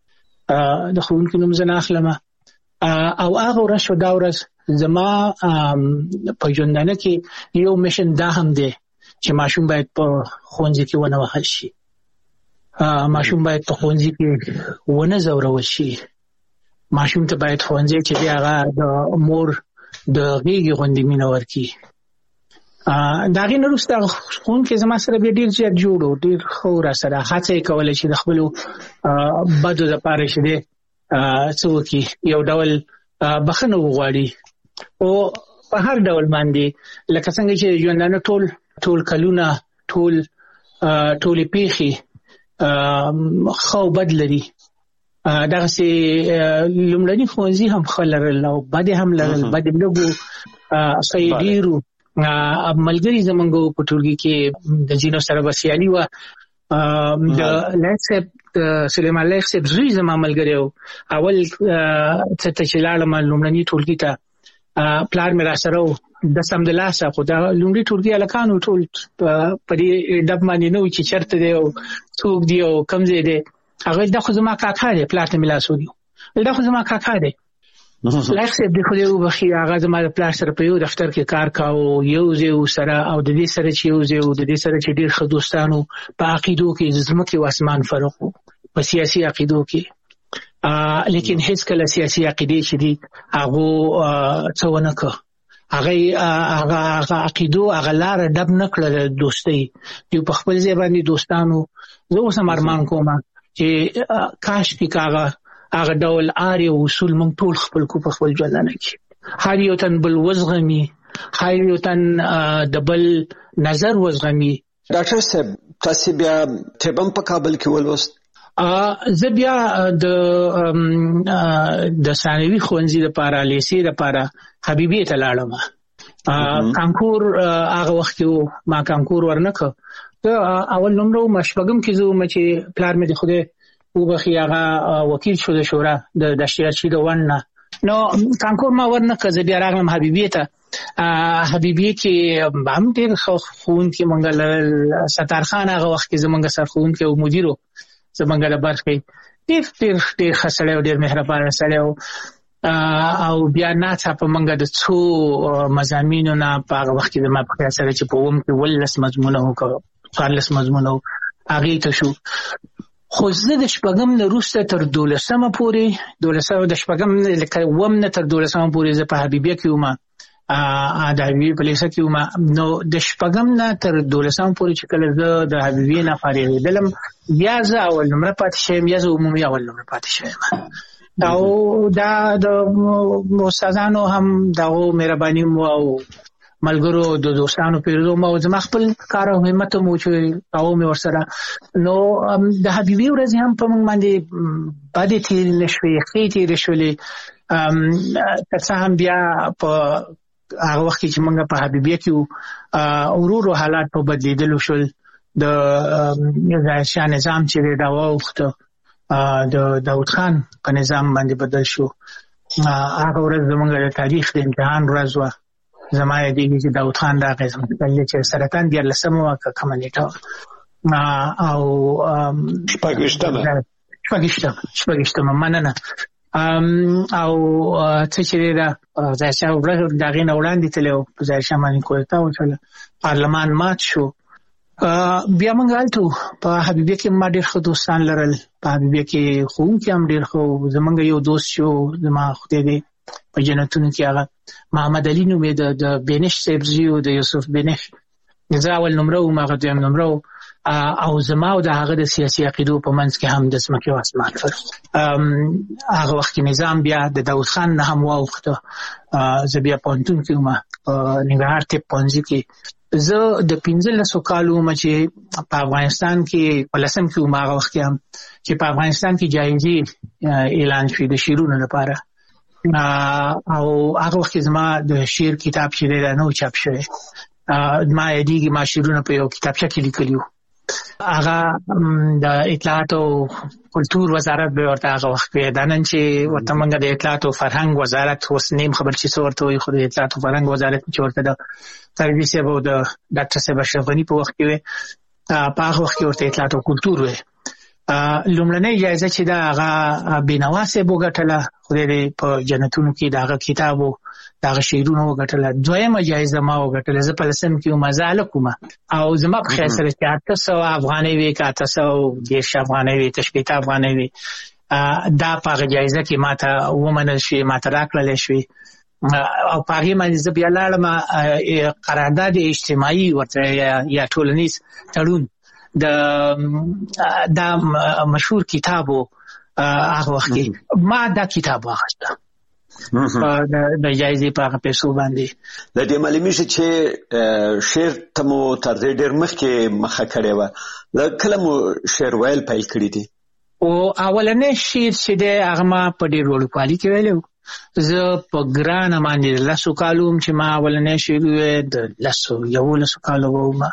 د ښوونکي نوم زه نه اخلم. او هغه ورځ شو دا ورځ زما په ژوندانه کې یو میشن دا هم دی چې ماشوم باید په ښوونځي کې ونه وهل شي، ماشوم باید په ښوونځي کې ونه ځورول شي، ماشوم ته باید ښوونځي چې دی هغه د مور د غېږې غوندې مینه ورکړي. د هغې نه وروسته ښوونکی زما سره بیا ډېر زیات جوړ و، ډېر ښه و راسره. هڅه یې کوله چې د خپلو بدو دپاره چې دی څه وکړي، یو ډول بخښنه وغواړي. او په هر ډول باندې لکه څنګه چې ژوندانه ټول کلونه ټولې پیښې ښه او بد لري، دغسې لومړني ښوونځي هم ښه لرل او بد هم لرل. بد یې لږ و، ښه یې ډېر و. ملګري زموږ په ټولګي کې د ځینو سره به سیالي وه. د لایق صاحب سلیمان لایق صاحب زوی زما ملګری و. اول څه ته چې لاړم لومړني ټولګي ته، پلار مې راسره و، د سمدلاسه خو دا لومړي ټولګي هلکانو ټول په دې ډب باندې نه و چې چېرته دی او څوک دی او کوم ځای دی. هغه دا خو زما کاکا دی، پلار ته مې لاس ونیو، دا خو زما کاکا دی. لایق صاحب د خدای وبخي هغه زما د پلار سره په یو دفتر کې کار کاوه، یو ځای سره، او د دې سره چې یو ځای و، د دې سره چې ډېر ښه دوستانو. په عقیدو کې د ځمکې او اسمان فرق و، په سیاسي عقیدو کې. لیکن هیڅ کله سیاسي عقیدې چې دي هغو څه ونه کړه، هغه عقیدو هغه لاره ډب نه کړه د دوستۍ. دوی په خپل ځای باندې دوستانو. زه اوس هم ارمان کوم چې کاشکې هغه ډول آري او اصول موږ ټول خپل کو په خپل ژوندانه کې. هر یو تن بل وزغمي، هر یو تن د بل نظر وزغمي. ډاکټر صاحب تاسو بیا طب په کابل کې ولوست؟ زه بیا د ثانوي ښوونځي دپاره لیسې دپاره حبیبیې ته لاړم. کانکور هغه وخت کې ما کانکور ورنه کړ. زه اول نمره وم، 6م کې زه وم چې پلار مې د خدای وبخي هغه وکیل شو د شورا د دشتیارچي د ون نه. نو کانکور ما ورنه کړ. زه بیا راغلم حبیبیې ته. حبیبیې کې هم ډېر ښه ښوونکي موږ لرل. ستار خان هغه وخت کې زموږ سرښوونکی او مدیر و زموږ د برخې. ډېر ښه سړی و، ډېر مهربانه سړی و. او بیا ناڅاپه موږ د څو مضامینو نه په هغه وخت کې زما په خیال سره چې په اووم کې 18 مضمونه و که 14 مضمونه و هغې ته شو. خو زه د 6م نه وروسته تر 12مه پورې، د 6م نه تر 12مه پورې زه په حبیبیه کې وم، د حبیبیې په لیسه کې وم. نو د 6م نه تر 12مه پورې چې کله زه د حبیبیې نه فارغېدلم، یا زه اول نمره پاتې شویم یا زه عمومي اول نمره پاتې شویم. او دا د استادانو هم دغه مهرباني مو او ملګرو د دوستانو پیرودو مو زما خپل کار او همت مو چې او مې ورسره. نو د حبیبي ورځې هم په موږ باندې باندې تیر نشوي، خې تیر شولې. که څه هم بیا په هغه وخت چې موږ په حبیبیه کې ورورو حالات په بدلیدلو شول د ظاهرشاه نظام چې دا وخت د داود خان په نظام باندې بدل شو. هغه ورځ زموږ د تاریخ د امتحان ورځ وه. زما یادېږي چې داود خان دا قسم چې سرطان 14 وه که کومه نیټه او شپږشتمه مننه او څه چې دا ظاهرشاه د هغې نه وړاندې تللی و په ظاهرشاه باندې کودتا وشوله، پارلمان مات شو. بیا موږ هلته په حبیبیه کې ما ډېر ښه دوستان لرل، په حبیبیه کې ښوونکي هم ډېر ښه. زموږ یو دوست شو زما خدای دې په جنتونو کې هغه محمد علي نوم یې د بینش صاحب زوی و، د یوسف بینش. زه اول نمره وم، هغه دویم نمره و او زما او د هغه د سیاسي عقیدو په منځ کې هم د ځمکې او اسمان فرق. هغه وخت کې نظام بیا د داود خان نه هم واوښته. زه بیا پوهنتون کې وم په ننګرهار طب پوهنځي کې. زه د 15 کالو وم چې په افغانستان کې په 10 کې وم، هغه وخت کې هم چې په افغانستان کې جایزې اعلان شوې د شعرونو لپاره او هغه وخت زما د شعر کتاب چې دی دا نه و چاپ شوی. ما یادېږي ما شعرونه په یو کتابچه کې لیکلي وو. هغه د اطلاعات او کلتور وزارت به ورته هغه وخت وی. دا نن چې ورته موږ د اطلاعات او فرهنګ وزارت اوس نیم خبر چې څه ورته وایي، خو د اطلاعات او فرهنګ وزارت چې ورته د طالبي صاحب او د ډاکټر صاحب اشرف غني په وخت کې وی، په هغه وخت کې ورته اطلاعات او کلتور وی. لومړنۍ جایزه چې دا هغه بینوا صاحب وګټله، خدای دې په جنتونو کې د هغه کتاب او د هغه شعرونه وګټله. دویمه جایزه ما وګټله، زه په 10 کې وم، زه هلک وم او زما په خیال سره چې 800 افغانۍ وې که 810 افغانۍ وې، 850 افغانۍ وې، دا په هغه جایزه کې ما ته ومنل شوې، ما ته راکړلی شوې او په هغې باندې زه بیا لاړم قرارداد اجتماعي ورته یا ټولنیز تړون دا مشهور کتاب و. هغه وخت کې ما دا کتاب واخیسته د جایزې په هغه پیسو باندې. د دې معلومیږي چې شعر ته مو تر دې ډېر مخکې مخه کړې وه. کله مو شعر ویل پیل کړي دي؟ او اولنی شعر چې دی هغه ما په ډېر وړوکوالي کې ویلی و. زه په ګرانه باندې 10 کالو وم چې ما اولنی شعر وویل، د 11 کالو وم،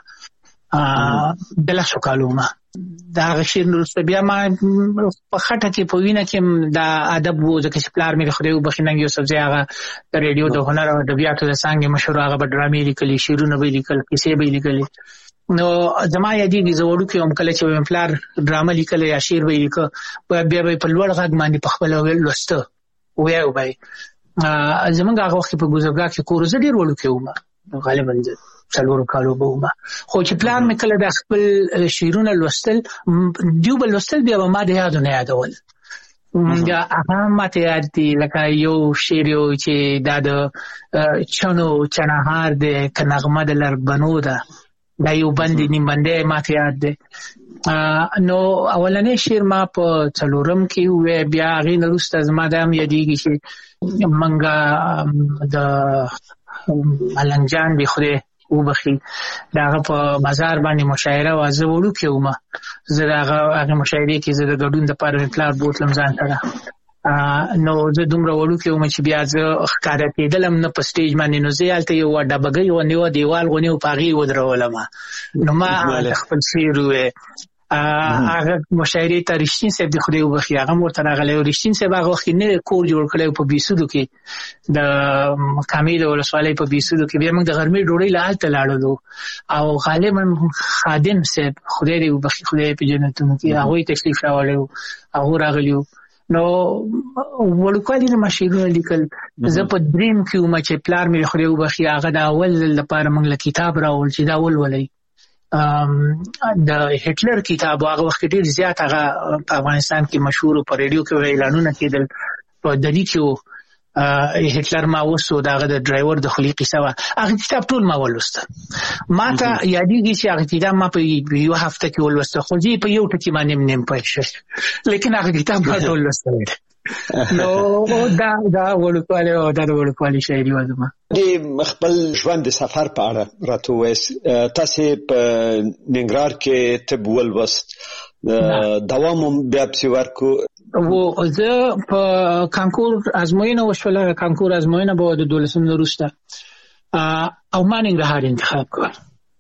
د 10 کالو وم. دا هغه شعر وروسته بیا ما په خټه کې په وینه کې دا ادب و، ځکه چې پلار مې خدای وبخښي ننګ یوسفزی هغه د ریډیو د هنر او ادبیاتو د څانګې مشهور، هغه به ډرامې لیکلي، شعرونه به یې لیکل، کیسې به یې لیکلې. نو زما یادېږي زه وړوکی وم کله چې مې پلار ډرامه لیکله یا شعر به یې لیکه، بیا به یې په لوړ غږ باندې په خپله لوسته ویایو به یې. زموږ هغه وخت په ګوزرګاه کې کور، زه ډېر وړوکی وم، غالبا 4 کالو به وم، خو چې پلان مې کله د خپل شعرونه لوستل، دیو به لوستل بیا به ما د یادو نه یادول. هغه ماته یاد دي لکه یو شعر یو چې دا د چنو چنهار دی که نغمه د لربنو ده، دا یو بند نیم بندی ماته یاد دی. نو اولنی شعر ما په 4م کې وی، بیا هغې نه وروسته زما دا هم یادېږي چې موږ د ملنګ جان بې خدای وبخښي د هغه په مزار باندې مشاعره وه. زه وړوکی وم، زه د هغې مشاعرې کې زه د ګډون دپاره مې پلار بوتلم ځان سره. نو زه دومره وړوکی وم چې بیا زه ښکاره کېدلم نه په سټیج باندې. نو زه هلته یوه ډبګۍ غوندې وه، دیوال غوندې و، په هغې ودرولم. نو ما خپل شعر ووی. هغه مشاعرې ته رښتین صاحب د خدای وبخښي هغه هم ورته راغلی و. رښتین صاحب هغه وخت کې نوی کور جوړ کړی و په بیسودو کې، د کامې د ولسوالۍ په بیسودو کې. بیا موږ د غرمې ډوډۍ له هلته لاړلو او غالبا خادم صاحب خدای دې وبخښي، خدای په جنتونو کې، هغوی تشریف راوړی و، هغو راغلي و. نو وړوکوالي نه ما شعرونه لیکل. زه په 3م کې وم چې پلار مې خدای وبخښي هغه د اول ځل لپاره موږ له کتاب راوړل چې دا ولولئ، د هټلر کتاب. هغه وخت ډېر زیات هغه په افغانستان کې مشهور، په ریډیو کې اعلانونه کېدل، په دلی کې و هټلر ما وسو، د هغه د ډرایور د خولي قصه وه. هغه کتاب ټول ما ولوسته. ما ته یادېږي چې هغه کتاب ما په یوه هفته کې ولوسته، خو زه په یو ټکي باندې نیم پوه شوم، لیکن هغه کتاب ما ټول لوستی. نو دا وړوکوالی او دا د وړوکوالي شاعري وه زما. د خپل ژوند د سفر په اړه راته ووایاست. تاسې په ننګرهار کې طب ولوست، دوام هم بیا پسې ورکړو. زه په کانکور ازموینه وشوله، کانکور ازموینه به د 12 نه وروسته او ما ننګرهار انتخاب کړ.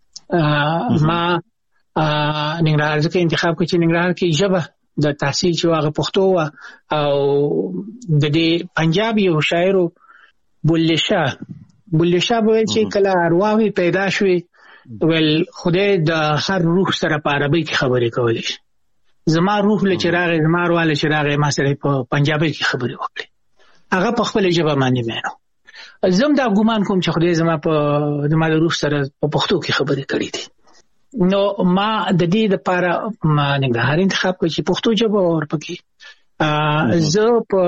ما ننګرهار ځکه انتخاب کړ چې ننګرهار کې ژبه د تحصیل چې هغه پښتو و او د دې پنجاب یو شاعر بلې شاه به چې کله ارواحي پیدا شوي ول خدای د هر روح سره په عربي کې خبرې کولې. زما روح له چراغ زما ارواله چراغ ما سره په پنجابي کې خبرې وکړي. هغه په خپل ژبه باندې مینو. زم دا ګومان کوم چې خدای زما د روح سره په پښتو کې خبرې کړې دي. نو ما د دې لپاره ما ننګرهار انتخاب کړ چې پښتو ژبه ورپکې. زه په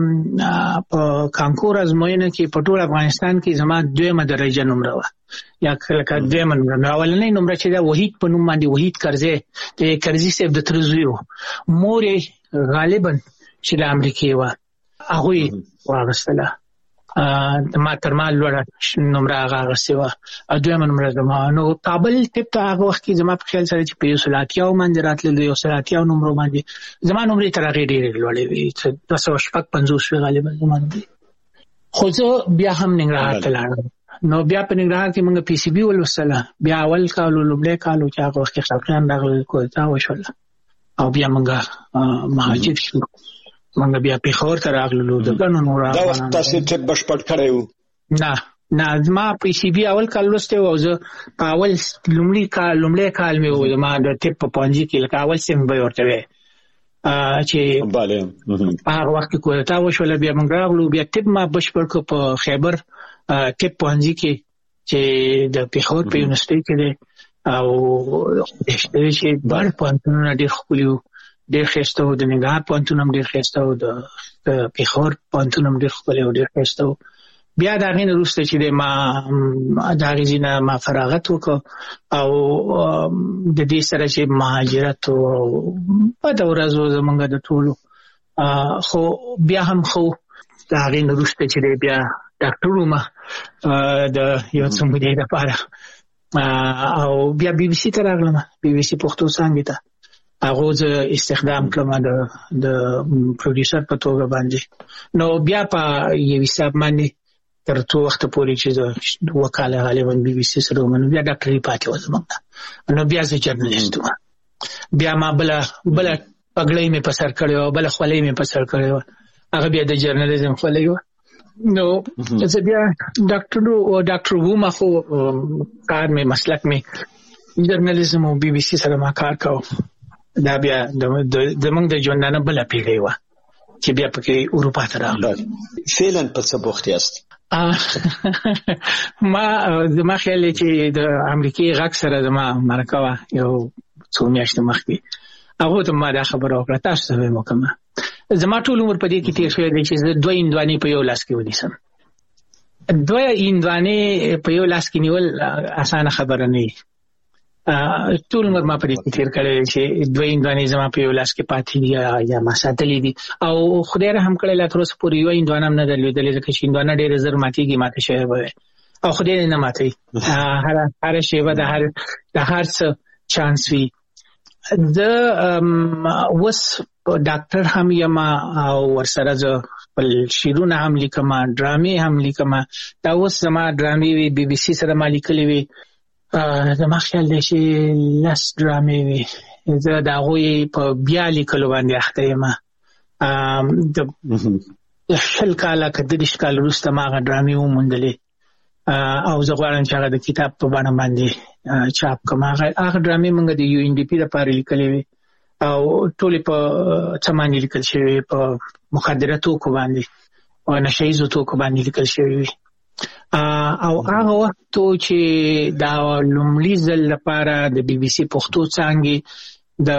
کانکور ازموینه کې په ټول افغانستان کې زما 2مه درجه نمره و یا کله 2مه نمره. اولنۍ نمره چې دا وحید په نوم باندې وحید کرزی د کرزی صاحب د ترزویو مور غالبا چې د امریکای و هغه واغستله. ما ترمال لوړه نمره هغه سیوا 2مه نمره زما. نو کابل ټیپ ته هغه وخت کې زما په خیال سره چې په 130 باندې راتلل 130 نمره باندې زما نمره تر هغه ډېرې لوړې وي 255 غالبا زما نمره. خو زه بیا هم ننګرهار ته لاړم. نو بیا په ننګرهار کې موږ پی سی بي ولوستله. بیا اول کال لومړی کال چې هغه وخت کې خلقیان راغلل کوټه وشول او بیا موږ مهاجر شو. موږ بیا پیښور ته راغلو د غنو نور. دا وخت تاسو ته بشپړ کړو؟ نه ما پی سی بي اول کال لوسته و. زه په اول لومړی کال مې و ما د ټیپ په پنځه کې لکه اول سیم به ورته چې bale هغه وخت کې کوټه وشول. بیا موږ راغلو بیا ټیپ ما بشپړ کو په خیبر ټیپ پنځه کې چې د پیښور په یونیورسيټي کې دی او چې بار پوهنتونونه ډېر ښکلي ډېر ښایسته و. د ننګرهار پوهنتون هم ډېر ښایسته و. د پیښور پوهنتون هم ډېر ښکلی و ډېر ښایسته و. بیا د هغې نه وروسته چې ما د هغې ځای نه ما فراغت وکړ او د دې سره چې مهاجرت و بده ورځ و زموږ د ټولو. خو بیا هم خو د هغې نه وروسته چې بیا ډاکټر وم د یو څه مودې لپاره او بیا بي بي سي ته راغلم. بي بي سي پښتو څانګې ته هغه زه استخدام کړم د پروډوسر په توګه باندې. نو بیا په یو حساب باندې تر څو وخت پورې چې وکاله غالبا بي بي سي سره ومنو بیا ډاکټري پاتې وځم. نو بیا زه جرنالست وم. بیا ما بل پګړۍ مې په سر کړې او بل خولۍ مې په سر کړې و. هغه بیا د جرنالیزم خولۍ و. نو زه بیا ډاکټر وم. خو کار مې مسلک مې جرنالیزم او بي بي سي سره ما کار کاوه. دا بیا زموږ د ژوندانه بله پیړۍ وه چې بیا پکې اروپا ته راغلم. فعلا په څه بوخت یاست؟ زما خیال دی چې د امریکای غږ سره زما مرکه وه یو څو میاشتې مخکې. هغو ته ما دا خبره وکړه تاسو ته وایم وکړم. زما ټول عمر په دې کې تېر شوی دی چې زه 2 هندوانې په یو لاس کې ونیسم. 2 هندوانې په یو لاس کې نیول اسانه خبره نه وي. ټول عمر ما په دې کې تېر کړی چې 2 هندوانې زما په یو لاس کې پاتې دي یا ما ساتلې دي او خدای رحم کړی لا تر اوسه پورې یو هندوانه هم نه درلودلې ځکه چې هندوانه ډېره زر ماتېږي ماته شوی به او خدای نه ماتوي. هره شیبه د هر څه چانس وي. زه اوس ډاکټر هم یم او ورسره زه خپل شعرونه هم لیکم ډرامې هم لیکم. دا اوس زما ډرامې وي بي بي سي سره ما لیکلې وي. زما خیال دی چې 10 ډرامې وي. زه د هغوی په بیا لیکلو باندې اخته یم. د 20 کاله که 30 کاله وروسته ما هغه ډرامې وموندلې او زه غواړم چې هغه د کتاب په بڼه باندې چاپ کړم. هغه ډرامې موږ د یو ان ډي پي لپاره لیکلې وي او ټولې په څه باندې لیکل شوي په مخدره توکو باندې او نشه ییزو توکو باندې لیکل شوي وي. او هغه وخت چې دا لومړي ځل لپاره د بي بي سي پښتو څانګې د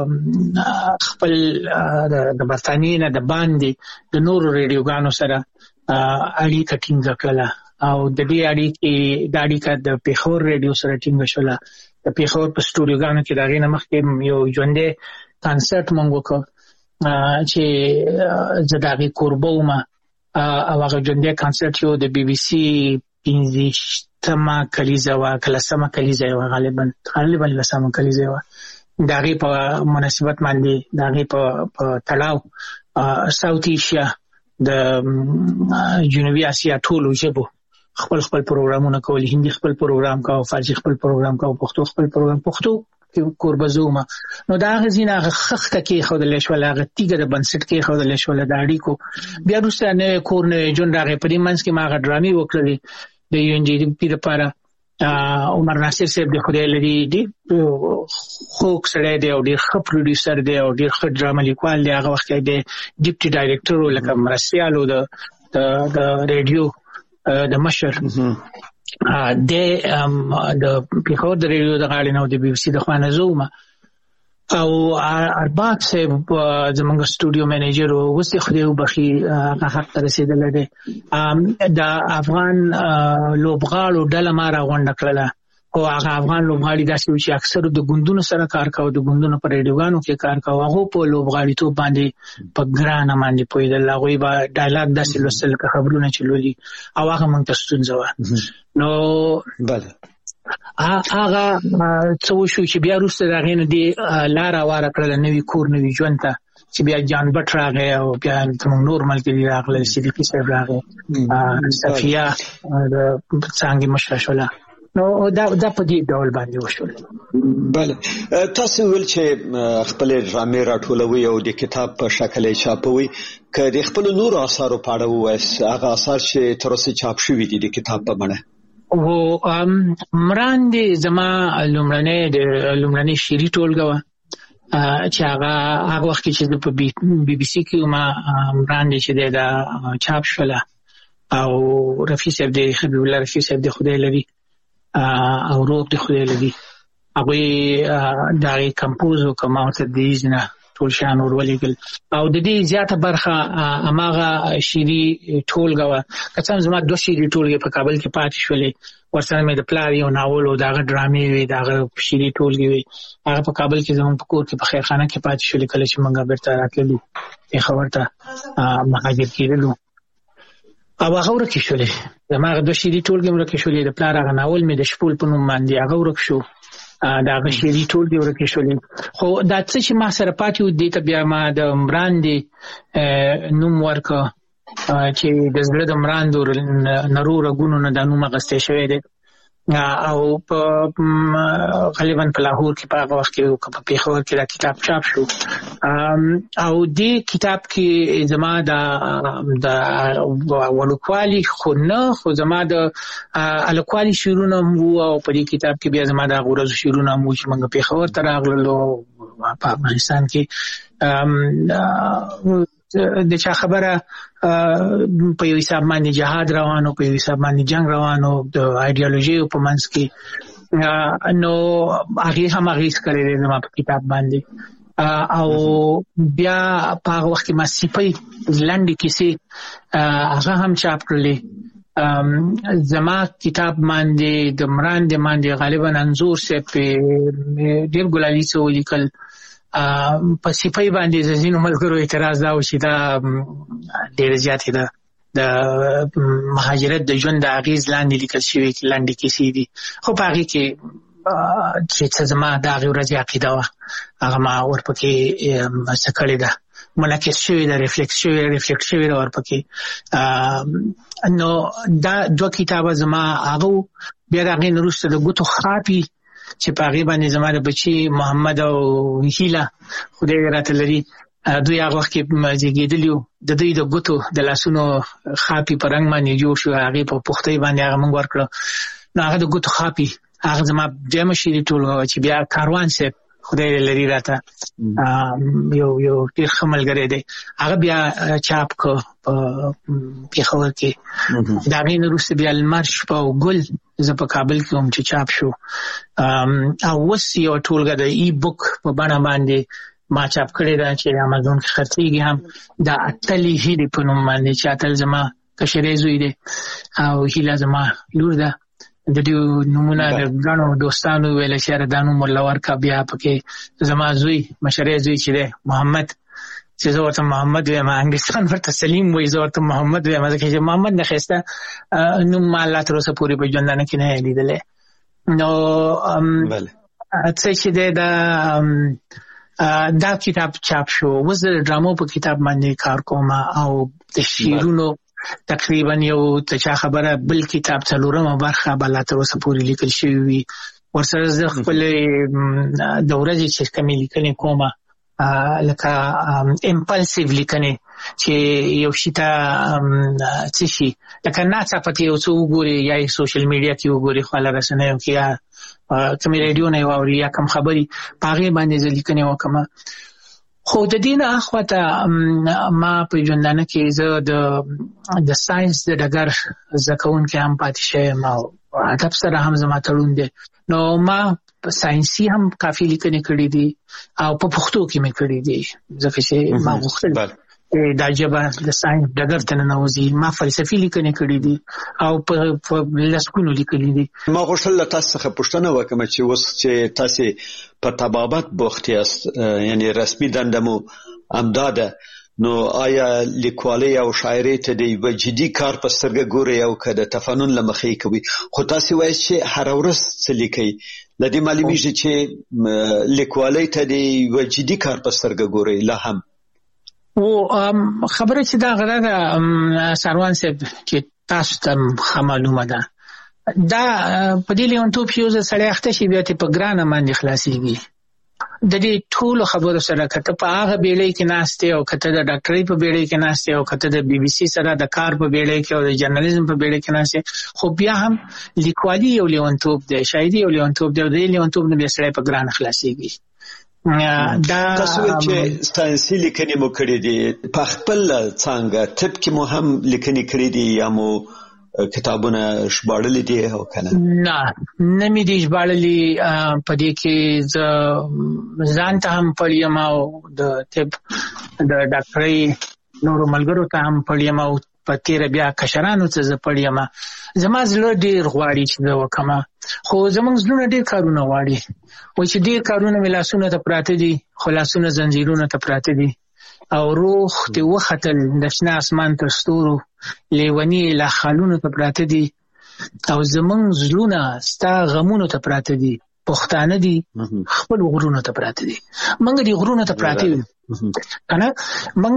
خپل د برتانیې نه د باندې د نورو ریډیوګانو سره اړیکه ټینګه کړله او د دې اړیکه د پیښور ریډیو سره ټینګه شوله. د پیښور په سټوډیوګانو کې د هغې نه مخکې یو ژوندی کانسرټ موږ وکړ چې زه د هغې کوربه وم او هغه ژوندی کانسرټ یو د بي بي سي 15مه کلیزه وه که 10مه کلیزه وه غالبا 10مه کلیزه وه. د هغې په مناسبت باندې د هغې په تړاو ساوت ایشیا د جنوبي اسیا ټولو ژبو خپل پروګرامونه کول، هندي خپل پروګرام کاو، فارسی خپل پروګرام کاو، پښتو خپل پروګرام، پښتو کوربزومه نو دا غزینه خخته کې خودل شول، هغه تیګه د بنسټ کې خودل شول د اړیکو. بیا وروسته نه کور نه جون راغی په دې منځ کې ما غډرامي وکړلې د یو ان جی پی لپاره. عمر ناصر صاحب د خدای لري دی خوک سره دی او ډیر ښه پروډوسر دی او ډیر ښه ډراما لیکوال دی. هغه وخت کې د ډیپټي ډایریکټر لکه مرسیالو د ریډیو د مشر د پیښور د ریډیو د غاړې نو د بي بي سي د خوانه زومه او ارباب صاحب زمونږ سټوډیو منیجر او وسته خو بخي هغه حق رسیدل دی. د افغان لوبغاړو ډله مارا غونډه کړله او هغه افغان لوبغاړي داسې چې اکثر د ګوندونو سره کار کاوه، د ګوندونو پر ریډیوګانو کې کار کاوه، هغه په لوبغاړي ته باندې په ګرانه باندې پویدل، هغه به ډایلاګ داسې لوستل که خبرونه چلولي او هغه مونږ ته ستونزه وه. نو بله هغه څو شو چې بیا وروسته د هغې نه دې لاره واره کړله نوي کور نوي ژوند ته، چې بیا جان بټ راغی او بیا زموږ نور ملګري راغلل، صدیقي صاحب راغی، صفیه د څانګې مشره شوله. نو دا په دې ډول باندې وشول. بله تاسو ویل چې خپلې ډرامې راټولوي او د کتاب په شکل یې چاپوي، که د خپلو نورو اثارو په اړه ووایاست، هغه اثار چې تر اوسه چاپ شوي دي د کتاب په بڼه؟ و مراندې زما لومړنۍ شعري ټولګه وه چې هغه وخت کې چې په بي بي سي کې ما مراندې چې دی دا چاپ شوله او رفیع صاحب دی، حبیب الله رفیع صاحب دی خدای لري او روغ دی خدای لري، هغوی د هغې کمپوز وکړه، ما ورته د ایزنه ټول شیان ور ولیږل او د دې زیاته برخه هماغه شعري ټولګه وه. که څه هم زما 2 شعري ټولګې په کابل کې پاتې شولې، ورسره مې د پلار یو ناول او د هغه ډرامې وې، د هغه شعري ټولګې وې، هغه په کابل کې زموږ په کور کې په خیرخانه کې پاتې شولې کله چې موږ بیرته راتللو پېښور ته مهاجر کېدلو او هغه ورکې شولې. زما هغه 2 شعري ټولګې ورکې شولې، د پلار هغه ناول مې د شپول په نوم باندې هغه ورک شو، دا هغه شعري ټولګې ورکې شولې. خو دا څه چې ما سره پاتې و دې ته بیا ما د مراندې نوم ورکړه چې د زړه د مراندو نرو رګونو نه دا نوم اخیستی شوی دی او په غالبا په لاهور کې په هغه وخت کې په پېښور کې دا کتاب چاپ شو او دې کتاب کې زما د ولکوالي خو نه خو زما د الکوالي شعرونه وو او په دې کتاب کې بیا زما د غورز شعرونه وو چې موږ پېښور ته راغلو په افغانستان کې د چا خبره په یو حساب باندې جهاد روانو، په یو حساب باندې جنگ روانو د ایډیالوژي په منځ کې، نو هغه هم هغه کړی زما په کتاب باندې او بیا په هغه وخت کې ما سیپي لنډې کیسې هغه هم چاپ کړلې. زما کتاب باندې د مراندې باندې غالبا انځور سه په ډېر ګلالي څه ولیکل، په سیپي باندې ځینو ملګرو اعتراض دا و چې دا ډېر زیاتې ده د مهاجرت د ژوند د اغیز لاندې لیکل شوی لنډې کیسې دي، خو په هغې کې چې څه زما د هغې ورځې عقیده وه هغه ما ورپکې څه کړې ده، منعکس شوې ده، ریفلیکټ شوې ده ورپکې. نو دا 2 کتابه زما هغه بیا د هغې نه وروسته د ګوتو خاپي چې په هغې باندې زما د بچي محمد او هیله خدای راته لري دوی هغه وخت کې زیږېدلي وو، د دوی د ګوتو د لاسونو خاپي په رنګ باندې جوړ شو، هغې په پختۍ باندې هغه موږ ورکړه. نو هغه د ګوتو خاپي هغه زما دویمه شعري ټولګه وه چې بیا کاروان صاحب خدای لري راته یو ډېر ښه ملګری دی، هغه بیا چاپ کړه په پېښور کې. د هغې نه وروسته بیا لمر شپه او ګل زه په کابل کې وم چې چاپ شو او اوس یوه ټولګه د ای بک په بڼه باندې ما چاپ کړې ده چې امازون کې خرڅېږي هم، د اتلې هیلې په نوم باندې چې اتل زما کشری زوی دی او هیله زما لور ده. د دې نومونه د ګڼو دوستانو ویل چې دا نوم ورله ورکړه، بیا پکې زما زوی مشری زوی چې دی محمد چې زه ورته محمد وایم، انګلیسان ورته سلیم وایي، زه ورته محمد وایم ځکه چې محمد نه ښایسته نوم ما الله تر اوسه پورې په ژوندانه کې نه لیدلی. نو څه چې دی دا کتاب چاپ شو، اوس د ډرامو په کتاب باندې کار کوم او د شعرونو تقریبا یو ته خبره بل کتاب څلورمه برخه بل تر اوسه پورې لیکل شوی وي ورسره ز خپل د ورځې چې کومې لیکنې کومه لکه امپلسیو لیکنې چې یو شي ته څه شي لکه ناڅاپه یو څه وګوري یا سوشل میډیا کې وګوري خپل رسنیو کې یا کوم رادیو نه واوري یا کوم خبري پاغه باندې لیکنې وکم خو د دین اخواته ما په ژوندانه کې زه د ساينس د ډګر زکون کې هم پاتې شوم او ادب سره هم زما تړون دي نو ما ساينسي هم کافي لیکنې کړې دي او په پښتو کې مې کړې دي ځکه چې ما غوښتل دا جبه د ساينس ډګر ته ننوځي ما فلسفي لیکنې کړې دي او په لسکونو لیکلې دي ما غوښتل تاسو څخه پوښتنه وکم چې اوس چې تاسو په طبابت بوخت یاست یعنی رسمي دندمو امداده نو آیا لیکوالي او شاعري ته دی وجدي کار په سترګه ګوري او کده تفنن لمخې کوي خو تاسو وایي چې هر ورځ څه لیکي لدی معلومیږي چې لیکوالي ته دی وجدي کار په سترګه ګوري لا هم او خبره چې دا غره سروان صاحب چې تاسو ته معلومه ده دا په دې لیونتوب یو ځای اخته شي بیا ته په ګرانه باندې خلاصيږي د دې ټول خبرو سره کته په هغه بیړۍ کې ناشته او کته د ډاکټرۍ په بیړۍ کې ناشته او کته د بي بي سي سره د کار په بیړۍ کې او د جرنالیزم په بیړۍ کې ناشته خو بیا هم لیکوالي یو لیونتوب دی شاعري یو لیونتوب دی د لیونتوب نه بیا سره په ګرانه خلاصيږي دا تاسو چې ساينسي لیکنې مو کړې دي په خپل څنګه طب کې مو هم لیکنې کړې دي یا مو کتابونه شباړلې دي او کنه نه مې دي شباړلې په دې کې ځان ته هم پړیم او د طب د ډاکټرۍ نورو ملګرو ته هم پړیم او په تیر بیا کشرانو ته زه پړیم زما زړه ډیر غواړي چې دا وکما خو زمونږ زړه ډیر کارونه غواړي و چې ډیر کارونه ملاسونه ته پراته دي خلاصونه زنجیرونه ته پراته دي او روح ته وختل د شنه اسمان تر ستورو لیونی لا خالونو ته پراته دي او زمونږ زړونه ستا غمونو ته پراته دي پښتانه دي خپل غرونو ته پراته دي منګ دي غرونو ته پراته دي کنه منګ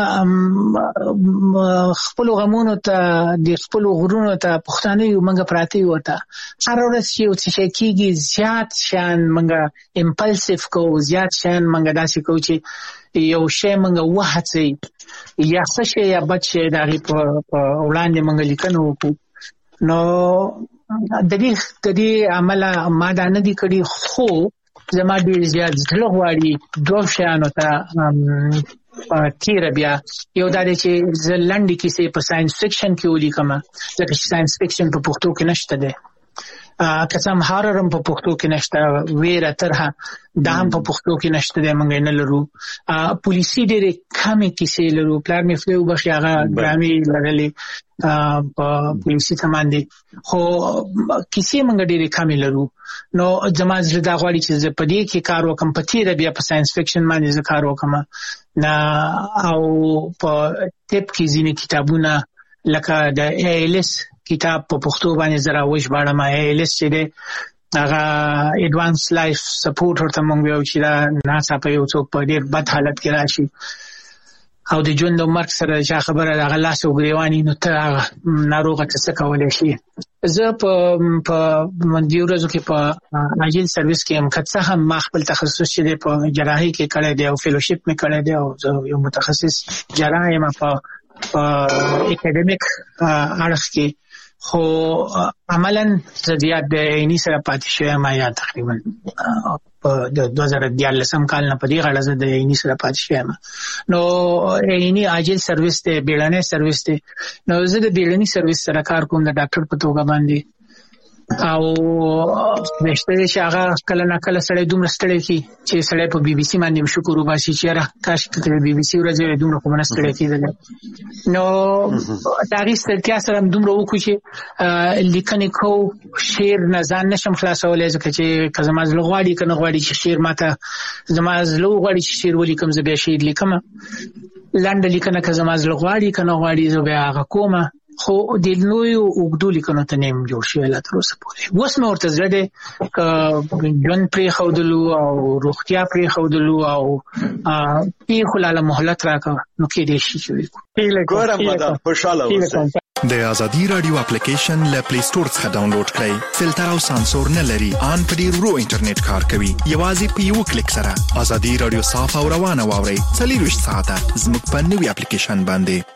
خپل غمونو ته د خپل غرونو ته پښتانه یو منګ پراته یو ته هر ورځ یو څه کېږي زیات شان منګ امپلسیو کو زیات شان منګ داسې کو چې یو شی منګ وهڅي یا څه شی یا بچي دغه په وړاندې منګ لیکنو نو د دې عمل ما دا نه دي کړی خو زما ډیر زیات ځله غواړي دوه شیانو ته تیر بیا یو دا چې زلندې کیسې په ساينس فکشن کې ولیکم ځکه چې ساينس فکشن په پښتو کې نشته ده قسم هاررم په پښتو کې نشته ویره ترها دا هم په پښتو کې نشته ده مونږ نه لرو پولیسي ډېر کمې کیسې لرو پلان مې فلو بخي هغه ګرامي لرلې په پولیسي تماندې خو کیسې مونږ ډېر کمې لرو نو زما زړه دا غواړي چې په دې کې کار وکم په تیر بیا په ساينس فکشن باندې کار وکم نه او په ټیپ کې ځینې کتابونه لکه د ایلس کتاب په پښتو باندې زرا وښ باندې ما ایلس چې ده هغه ایڈوانس لایف سپورټ ورته مونږ یو چې دا ناسا په یو څوک په ډیر بد حالت کې راشي او د ژوند او مرګ سره چې خبره د غلاس او غریوانی نو ته ناروغه څه کولای شي زه په مندي ورځو کې په اجل سرویس کې هم کڅه هم ما خپل تخصص چې په جراحي کې کړی دی او فیلوشپ مې کړی دی او یو متخصص جراح یم په اکیډمیک اړخ کې خو عملاً زیات د عیني سره پاتې شوی ما یا تقریبا په 2014 کال نه په دې غړزه د عیني سره پاتې شوی نو عیني عاجل سرویس ته بیړنۍ سرویس ته نو زه د بیړنۍ سرویس سره کار کوم د ډاکټر په توګه باندې او نشته چې هغه کله نه کله سړی دومره ستړی کی چې سړی په بي بي سي باندې شکر وباسي چې را کاش کله بي بي سي ورځې دومره کوم نه ستړی کیدل نو تاریخ ستړیا سره دومره وکړي چې لیکنې کو شعر نه ځان نشم خلاصولای ځکه چې کزما زلو غواړي کنه غواړي چې شعر ماته زما زلو غواړي چې شعر ولیکم زه به شعر لیکم لاندې لیکنه کزما زلو غواړي کنه غواړي زه به هغه کومه خو د نوې وګړو لیکنو ته نیم جوړ شوی لا تر اوسه پورې. اوس مې ورته زړه د ژوند پرې خودلو او روغتیا پرې خودلو او په خلاله مهلت راکړه نو کې دې شي چې ګورم مدام خوشاله اوسئ. د آزادی رادیو اپلیکیشن له پلی سٹور څخه ډاونلوډ کړئ. فلټر او سانسور نه لري، ان په ډیر ورو انټرنیټ کار کوي. یوازې په یو کلیک سره آزادی رادیو صاف او روانه واورئ. 24 ساعته زموږ په نوې اپلیکیشن باندې.